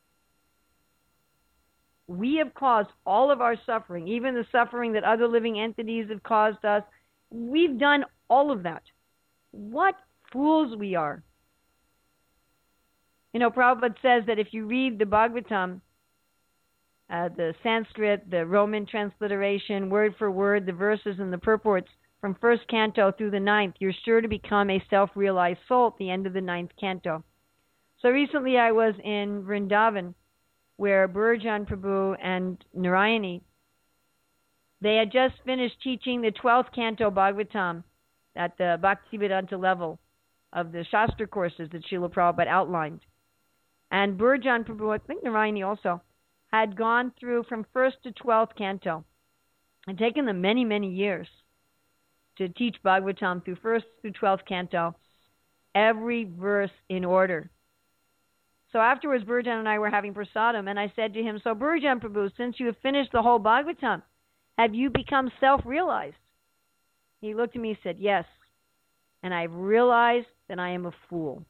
We have caused all of our suffering, even the suffering that other living entities have caused us. We've done all of that. What fools we are. You know, Prabhupada says that if you read the Bhagavatam, uh, the Sanskrit, the Roman transliteration, word for word, the verses and the purports, from first canto through the ninth, you're sure to become a self-realized soul at the end of the ninth canto. So recently I was in Vrindavan, where Burjan Prabhu and Narayani, they had just finished teaching the twelfth canto Bhagavatam at the Bhaktivedanta level of the Shastra courses that Srila Prabhupada outlined. And Burjan Prabhu, I think Narayani also, had gone through from first to twelfth canto. It had taken them many, many years to teach Bhagavatam through first through twelfth canto, every verse in order. So afterwards, Burjan and I were having prasadam, and I said to him, so Burjan Prabhu, since you have finished the whole Bhagavatam, have you become self-realized? He looked at me and said, yes, and I've realized that I am a fool.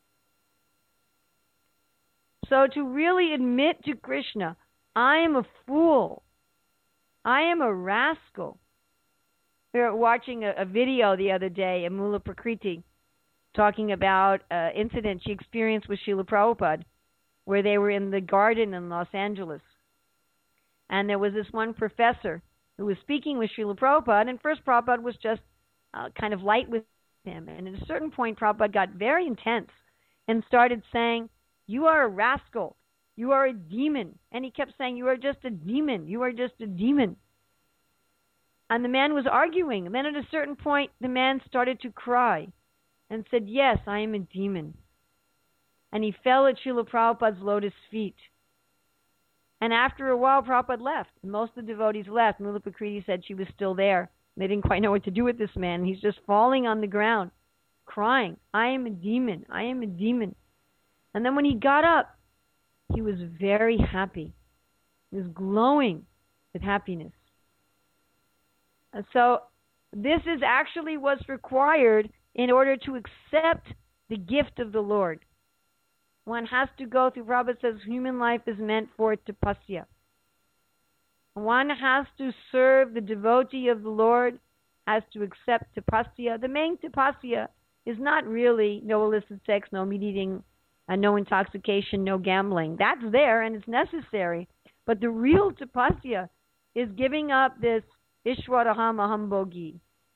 So to really admit to Krishna, I am a fool, I am a rascal. We were watching a, a video the other day, Amula Prakriti, talking about an incident she experienced with Srila Prabhupada, where they were in the garden in Los Angeles. And there was this one professor who was speaking with Srila Prabhupada, and first Prabhupada was just uh, kind of light with him. And at a certain point, Prabhupada got very intense and started saying, you are a rascal, you are a demon. And he kept saying, you are just a demon, you are just a demon. And the man was arguing. And then at a certain point, the man started to cry and said, yes, I am a demon. And he fell at Srila Prabhupada's lotus feet. And after a while, Prabhupada left. Most of the devotees left. Mula Prakriti said she was still there. They didn't quite know what to do with this man. He's just falling on the ground, crying, I am a demon, I am a demon. And then when he got up, he was very happy. He was glowing with happiness. And so this is actually what's required in order to accept the gift of the Lord. One has to go through, Prabhupada says, human life is meant for tapasya. One has to serve the devotee of the Lord, has to accept tapasya. The main tapasya is not really no illicit sex, no meat eating, and no intoxication, no gambling. That's there and it's necessary. But the real tapasya is giving up this Ishwaraham aham bhogi.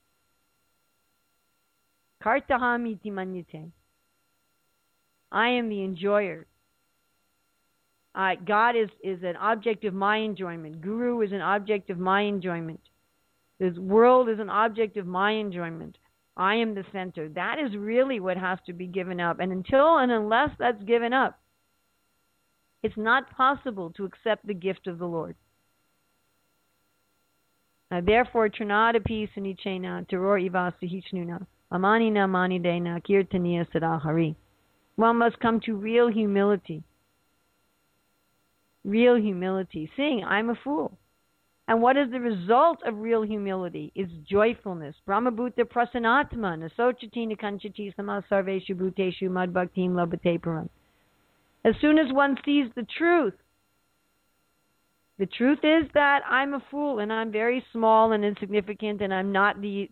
Kartaham iti manyate. I am the enjoyer. Uh, God is, is an object of my enjoyment. Guru is an object of my enjoyment. This world is an object of my enjoyment. I am the center. That is really what has to be given up. And until and unless that's given up, it's not possible to accept the gift of the Lord. Uh, therefore, Trinadapi Sunichena, Teror Iva Sahichnuna, Amanina Manidena, Kirtaniya Sadahari. One must come to real humility. Real humility. Seeing, I'm a fool. And what is the result of real humility? It's joyfulness. Brahmabhuta prasanatma, nasochati nikanchati sama sarveshu bhuteshu madbhaktim labhate param. As soon as one sees the truth, the truth is that I'm a fool and I'm very small and insignificant and I'm not the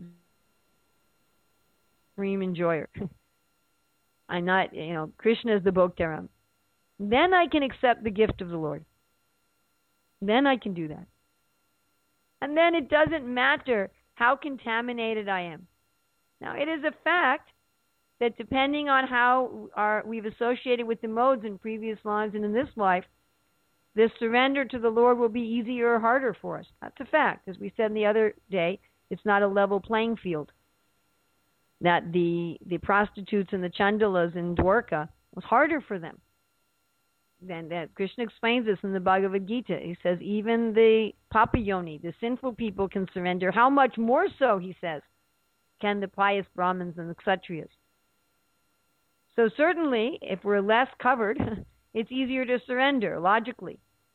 supreme enjoyer. I'm not, you know, Krishna is the Bhoktaram. Then I can accept the gift of the Lord. Then I can do that. And then it doesn't matter how contaminated I am. Now, it is a fact that depending on how our, we've associated with the modes in previous lives and in this life, this surrender to the Lord will be easier or harder for us. That's a fact. As we said the other day, it's not a level playing field. That the, the prostitutes and the chandalas in Dwarka was harder for them. then that Krishna explains this in the Bhagavad Gita. He says even the Papayoni, the sinful people, can surrender. How much more so, he says, can the pious Brahmins and the Kshatriyas. So certainly, if we're less covered, it's easier to surrender, logically.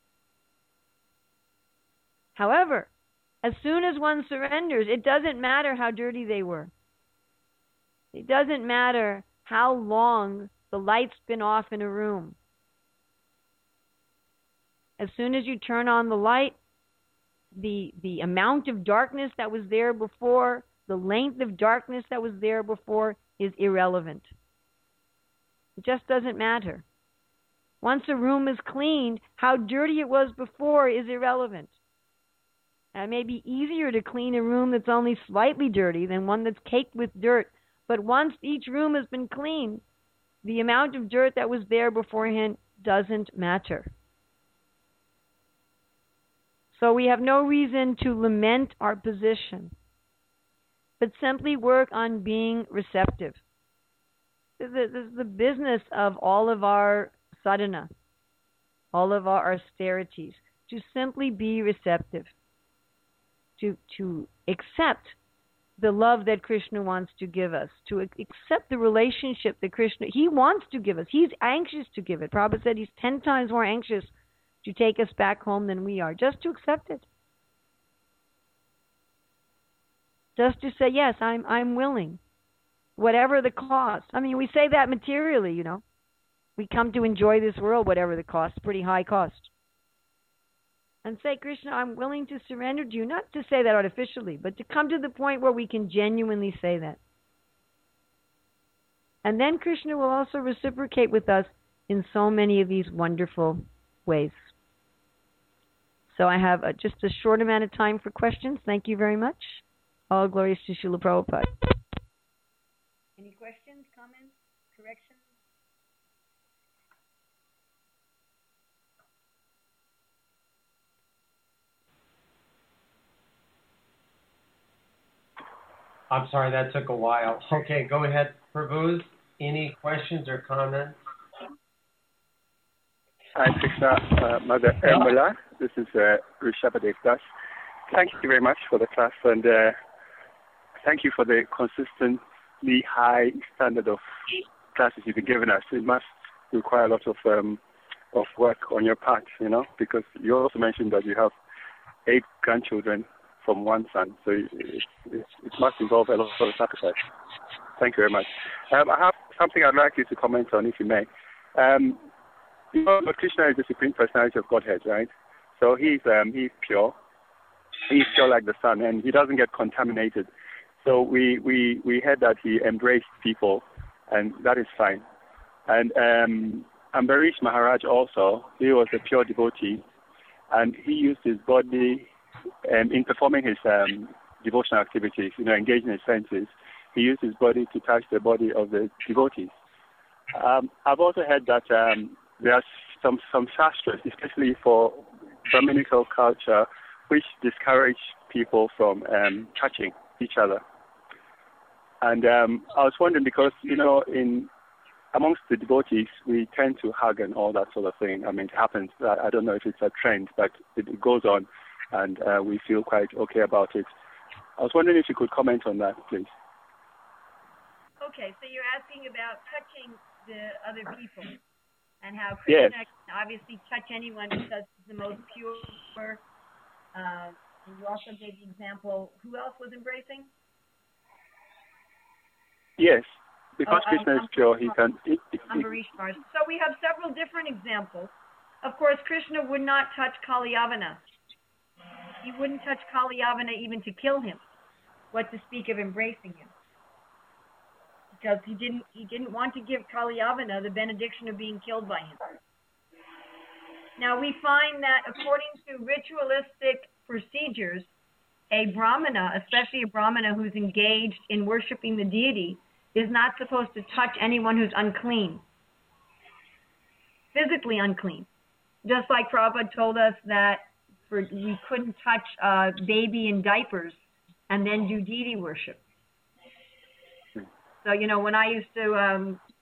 However, as soon as one surrenders, it doesn't matter how dirty they were. It doesn't matter how long the light's been off in a room. As soon as you turn on the light, the the amount of darkness that was there before, the length of darkness that was there before is irrelevant. It just doesn't matter. Once a room is cleaned, how dirty it was before is irrelevant. It may be easier to clean a room that's only slightly dirty than one that's caked with dirt. But once each room has been cleaned, the amount of dirt that was there beforehand doesn't matter. So we have no reason to lament our position, but simply work on being receptive. This is the business of all of our sadhana, all of our austerities, to simply be receptive, to to accept the love that Krishna wants to give us, to accept the relationship that Krishna, he wants to give us. He's anxious to give it. Prabhupada said he's ten times more anxious to take us back home than we are, just to accept it. Just to say, yes, I'm I'm willing, whatever the cost. I mean, we say that materially, you know. We come to enjoy this world, whatever the cost, pretty high cost. And say, Krishna, I'm willing to surrender to you, not to say that artificially, but to come to the point where we can genuinely say that. And then Krishna will also reciprocate with us in so many of these wonderful ways. So I have a, just a short amount of time for questions. Thank you very much. All glories to Srila Prabhupada. Any questions, comments, corrections? I'm sorry, that took a while. Okay, go ahead, Prabhu. Any questions or comments? Hi, Krishna, uh, Mother Ermala. This is uh, Rishabhadev Das. Thank you very much for the class, and uh, thank you for the consistently high standard of classes you've been giving us. It must require a lot of um, of work on your part, you know, because you also mentioned that you have eight grandchildren from one son, so it, it, it must involve a lot of sacrifice. Thank you very much. Um, I have something I'd like you to comment on, if you may. Um, you know, Krishna is the Supreme Personality of Godhead, right? So he's um, he's pure. He's pure like the sun, and he doesn't get contaminated. So we, we, we heard that he embraced people, and that is fine. And um, Ambarish Maharaj also, he was a pure devotee, and he used his body um, in performing his um, devotional activities, you know, engaging his senses. He used his body to touch the body of the devotees. Um, I've also heard that um, there are some, some shastras, especially for Brahminical culture, which discourage people from um, touching each other. And um, I was wondering because, you know, in amongst the devotees, we tend to hug and all that sort of thing. I mean, it happens. I, I don't know if it's a trend, but it, it goes on, and uh, we feel quite okay about it. I was wondering if you could comment on that, please. Okay, so you're asking about touching the other people and how Krishna Yes. can obviously touch anyone because he's the most pure. Uh, and you also gave the example, who else was embracing? Yes, because Oh, Krishna um, is pure, he can... He, he, Ambarish Maharaj. So we have several different examples. Of course, Krishna would not touch Kalyavana. He wouldn't touch Kalyavana even to kill him. What to speak of embracing him? Because he didn't he didn't want to give Kalyavana the benediction of being killed by him. Now we find that according to ritualistic procedures, a Brahmana, especially a Brahmana who's engaged in worshiping the deity, is not supposed to touch anyone who's unclean, physically unclean. Just like Prabhupada told us that for, we couldn't touch a baby in diapers and then do deity worship. So, you know, when I used to um,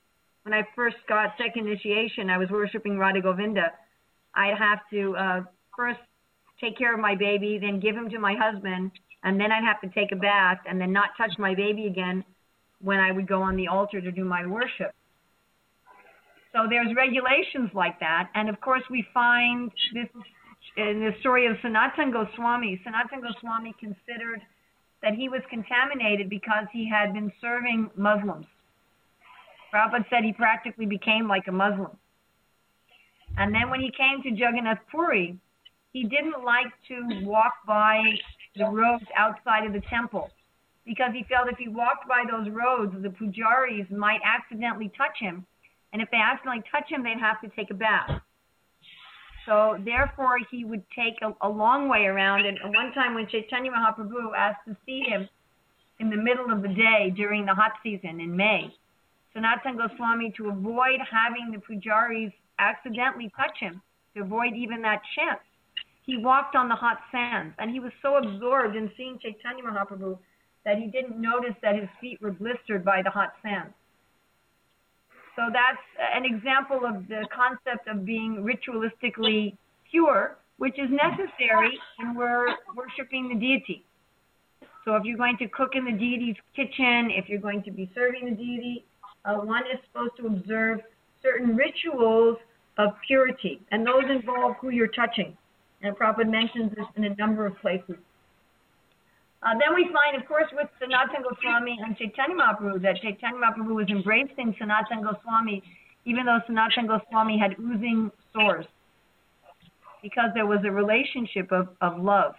when I first got second initiation, I was worshiping Radha Govinda. I'd have to uh, first take care of my baby, then give him to my husband, and then I'd have to take a bath and then not touch my baby again when I would go on the altar to do my worship. So there's regulations like that. And of course we find this in the story of Sanatana Goswami. Sanatana Goswami considered that he was contaminated because he had been serving Muslims. Prabhupada said he practically became like a Muslim. And then when he came to Jagannath Puri, he didn't like to walk by the roads outside of the temple because he felt if he walked by those roads, the pujaris might accidentally touch him. And if they accidentally touch him, they'd have to take a bath. So therefore, he would take a, a long way around. And one time when Chaitanya Mahaprabhu asked to see him in the middle of the day during the hot season in May, Sanatana Goswami, to avoid having the pujaris accidentally touch him, to avoid even that chance, he walked on the hot sands. And he was so absorbed in seeing Chaitanya Mahaprabhu that he didn't notice that his feet were blistered by the hot sands. So that's an example of the concept of being ritualistically pure, which is necessary when we're worshiping the deity. So if you're going to cook in the deity's kitchen, if you're going to be serving the deity, uh, one is supposed to observe certain rituals of purity, and those involve who you're touching. And Prabhupada mentions this in a number of places. Uh, then we find, of course, with Sanatana Goswami and Chaitanya Mahaprabhu, that Chaitanya Mahaprabhu was embracing Sanatana Goswami, even though Sanatana Goswami had oozing sores, because there was a relationship of, of love.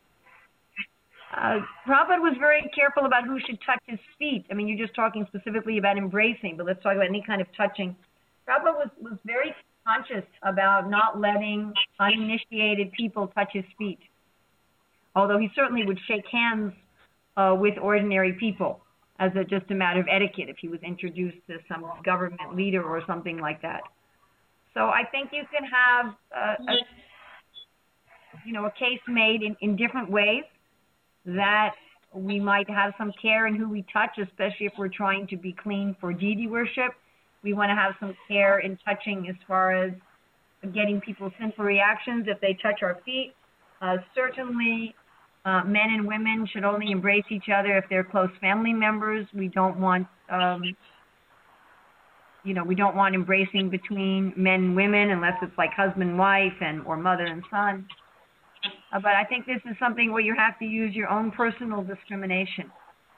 Uh, Prabhupada was very careful about who should touch his feet. I mean, you're just talking specifically about embracing, but let's talk about any kind of touching. Prabhupada was, was very conscious about not letting uninitiated people touch his feet, although he certainly would shake hands uh, with ordinary people as a, just a matter of etiquette if he was introduced to some government leader or something like that. So I think you can have uh, a, you know, a case made in, in different ways, that we might have some care in who we touch, especially if we're trying to be clean for deity worship. We want to have some care in touching as far as getting people's sinful reactions if they touch our feet. Uh, certainly, uh, men and women should only embrace each other if they're close family members. We don't want, um, you know, we don't want embracing between men and women unless it's like husband and wife and or mother and son. Uh, but I think this is something where you have to use your own personal discrimination.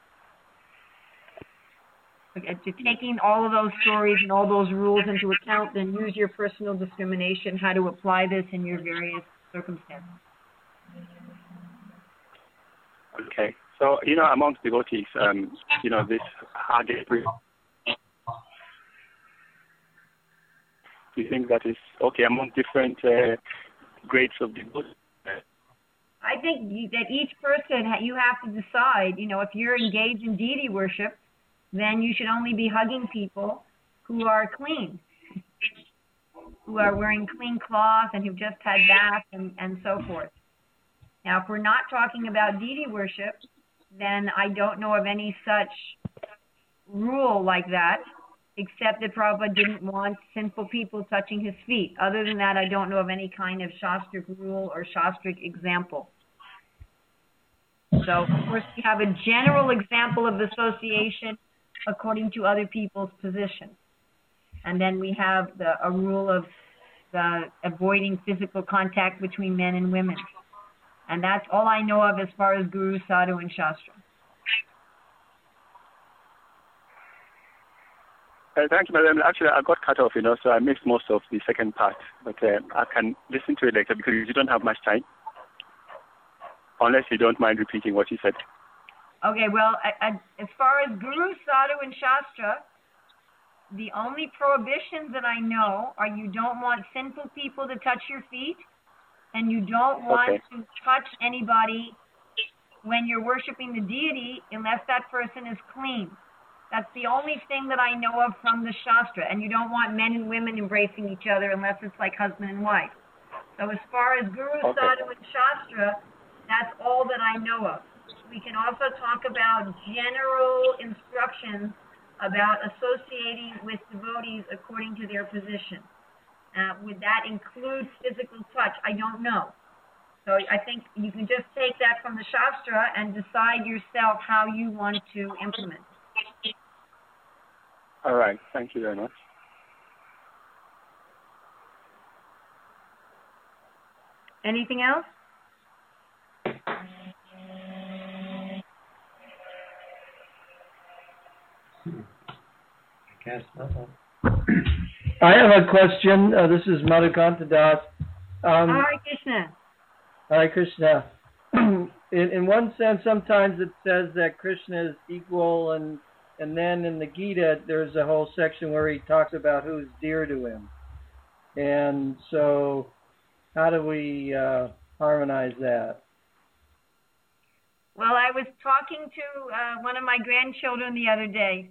Okay, to taking all of those stories and all those rules into account, then use your personal discrimination, how to apply this in your various circumstances. Okay. So, you know, amongst devotees, um, you know, this hard do you think that is okay among different uh, grades of devotees? I think you, that each person, you have to decide, you know, if you're engaged in deity worship, then you should only be hugging people who are clean, who are wearing clean cloth and who've just had bath and, and so forth. Now, if we're not talking about deity worship, then I don't know of any such rule like that, except that Prabhupada didn't want sinful people touching his feet. Other than that, I don't know of any kind of Shastric rule or Shastric example. So, of course, we have a general example of association according to other people's position. And then we have the, a rule of the avoiding physical contact between men and women. And that's all I know of as far as Guru, Sadhu, and Shastra. Uh, thank you, madam. Actually, I got cut off, you know, so I missed most of the second part. But uh, I can listen to it later because you don't have much time. Unless you don't mind repeating what you said. Okay, well, I, I, as far as Guru, Sadhu, and Shastra, the only prohibitions that I know are you don't want sinful people to touch your feet, and you don't want okay. to touch anybody when you're worshiping the deity unless that person is clean. That's the only thing that I know of from the Shastra. And you don't want men and women embracing each other unless it's like husband and wife. So as far as Guru, okay. Sadhu, and Shastra, that's all that I know of. We can also talk about general instructions about associating with devotees according to their position. Uh, would that include physical touch? I don't know. So I think you can just take that from the Shastra and decide yourself how you want to implement. All right. Thank you very much. Anything else? I guess nothing. I have a question. Uh, this is Madhukanta Das. Um, Hare Krishna. Hare Krishna. in, in one sense, sometimes it says that Krishna is equal, and and then in the Gita, there's a whole section where he talks about who's dear to him. And so, how do we uh, harmonize that? Well, I was talking to uh, one of my grandchildren the other day.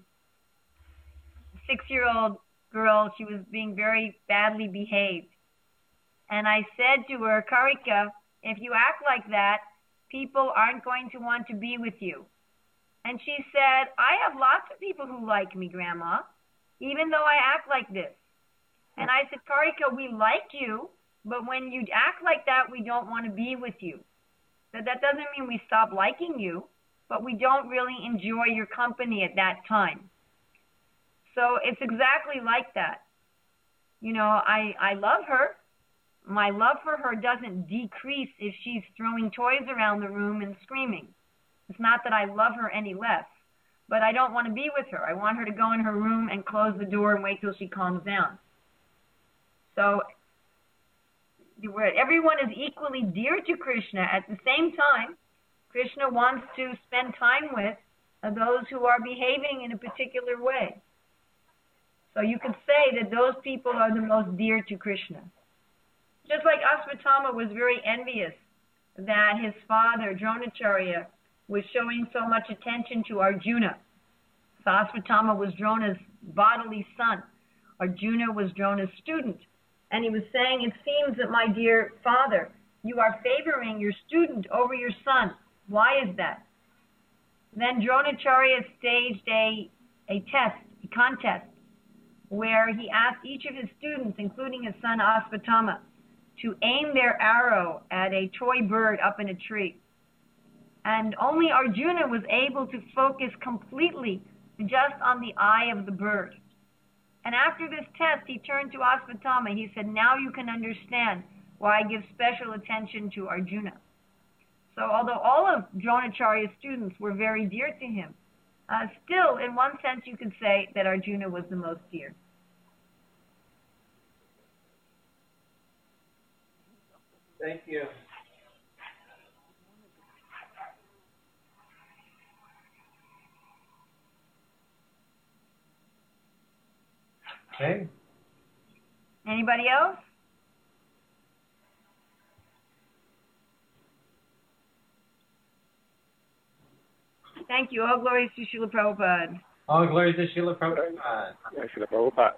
Six-year-old girl, she was being very badly behaved. And I said to her, Karika, if you act like that, people aren't going to want to be with you. And she said, I have lots of people who like me, Grandma, even though I act like this. And I said, Karika, we like you, but when you act like that, we don't want to be with you. That that doesn't mean we stop liking you, but we don't really enjoy your company at that time. So it's exactly like that. You know, I, I love her. My love for her doesn't decrease if she's throwing toys around the room and screaming. It's not that I love her any less, but I don't want to be with her. I want her to go in her room and close the door and wait till she calms down. So everyone is equally dear to Krishna. At the same time, Krishna wants to spend time with those who are behaving in a particular way. So you could say that those people are the most dear to Krishna. Just like Ashvatthama was very envious that his father, Dronacharya, was showing so much attention to Arjuna. So Ashvatthama was Drona's bodily son. Arjuna was Drona's student. And he was saying, it seems that, my dear father, you are favoring your student over your son. Why is that? Then Dronacharya staged a, a test, a contest, where he asked each of his students, including his son Ashvatthama, to aim their arrow at a toy bird up in a tree. And only Arjuna was able to focus completely just on the eye of the bird. And after this test, he turned to Ashvatthama. He said, now you can understand why I give special attention to Arjuna. So although all of Dronacharya's students were very dear to him, uh, still, in one sense, you could say that Arjuna was the most dear. Thank you. Okay. Anybody else? Thank you. All glories to Srila Prabhupada. All glories to Srila Prabhupada. Yeah, Srila Prabhupada.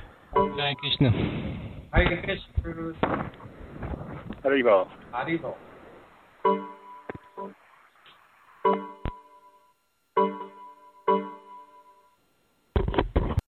Hare Krishna. Hare Krishna. Haribol. Haribol.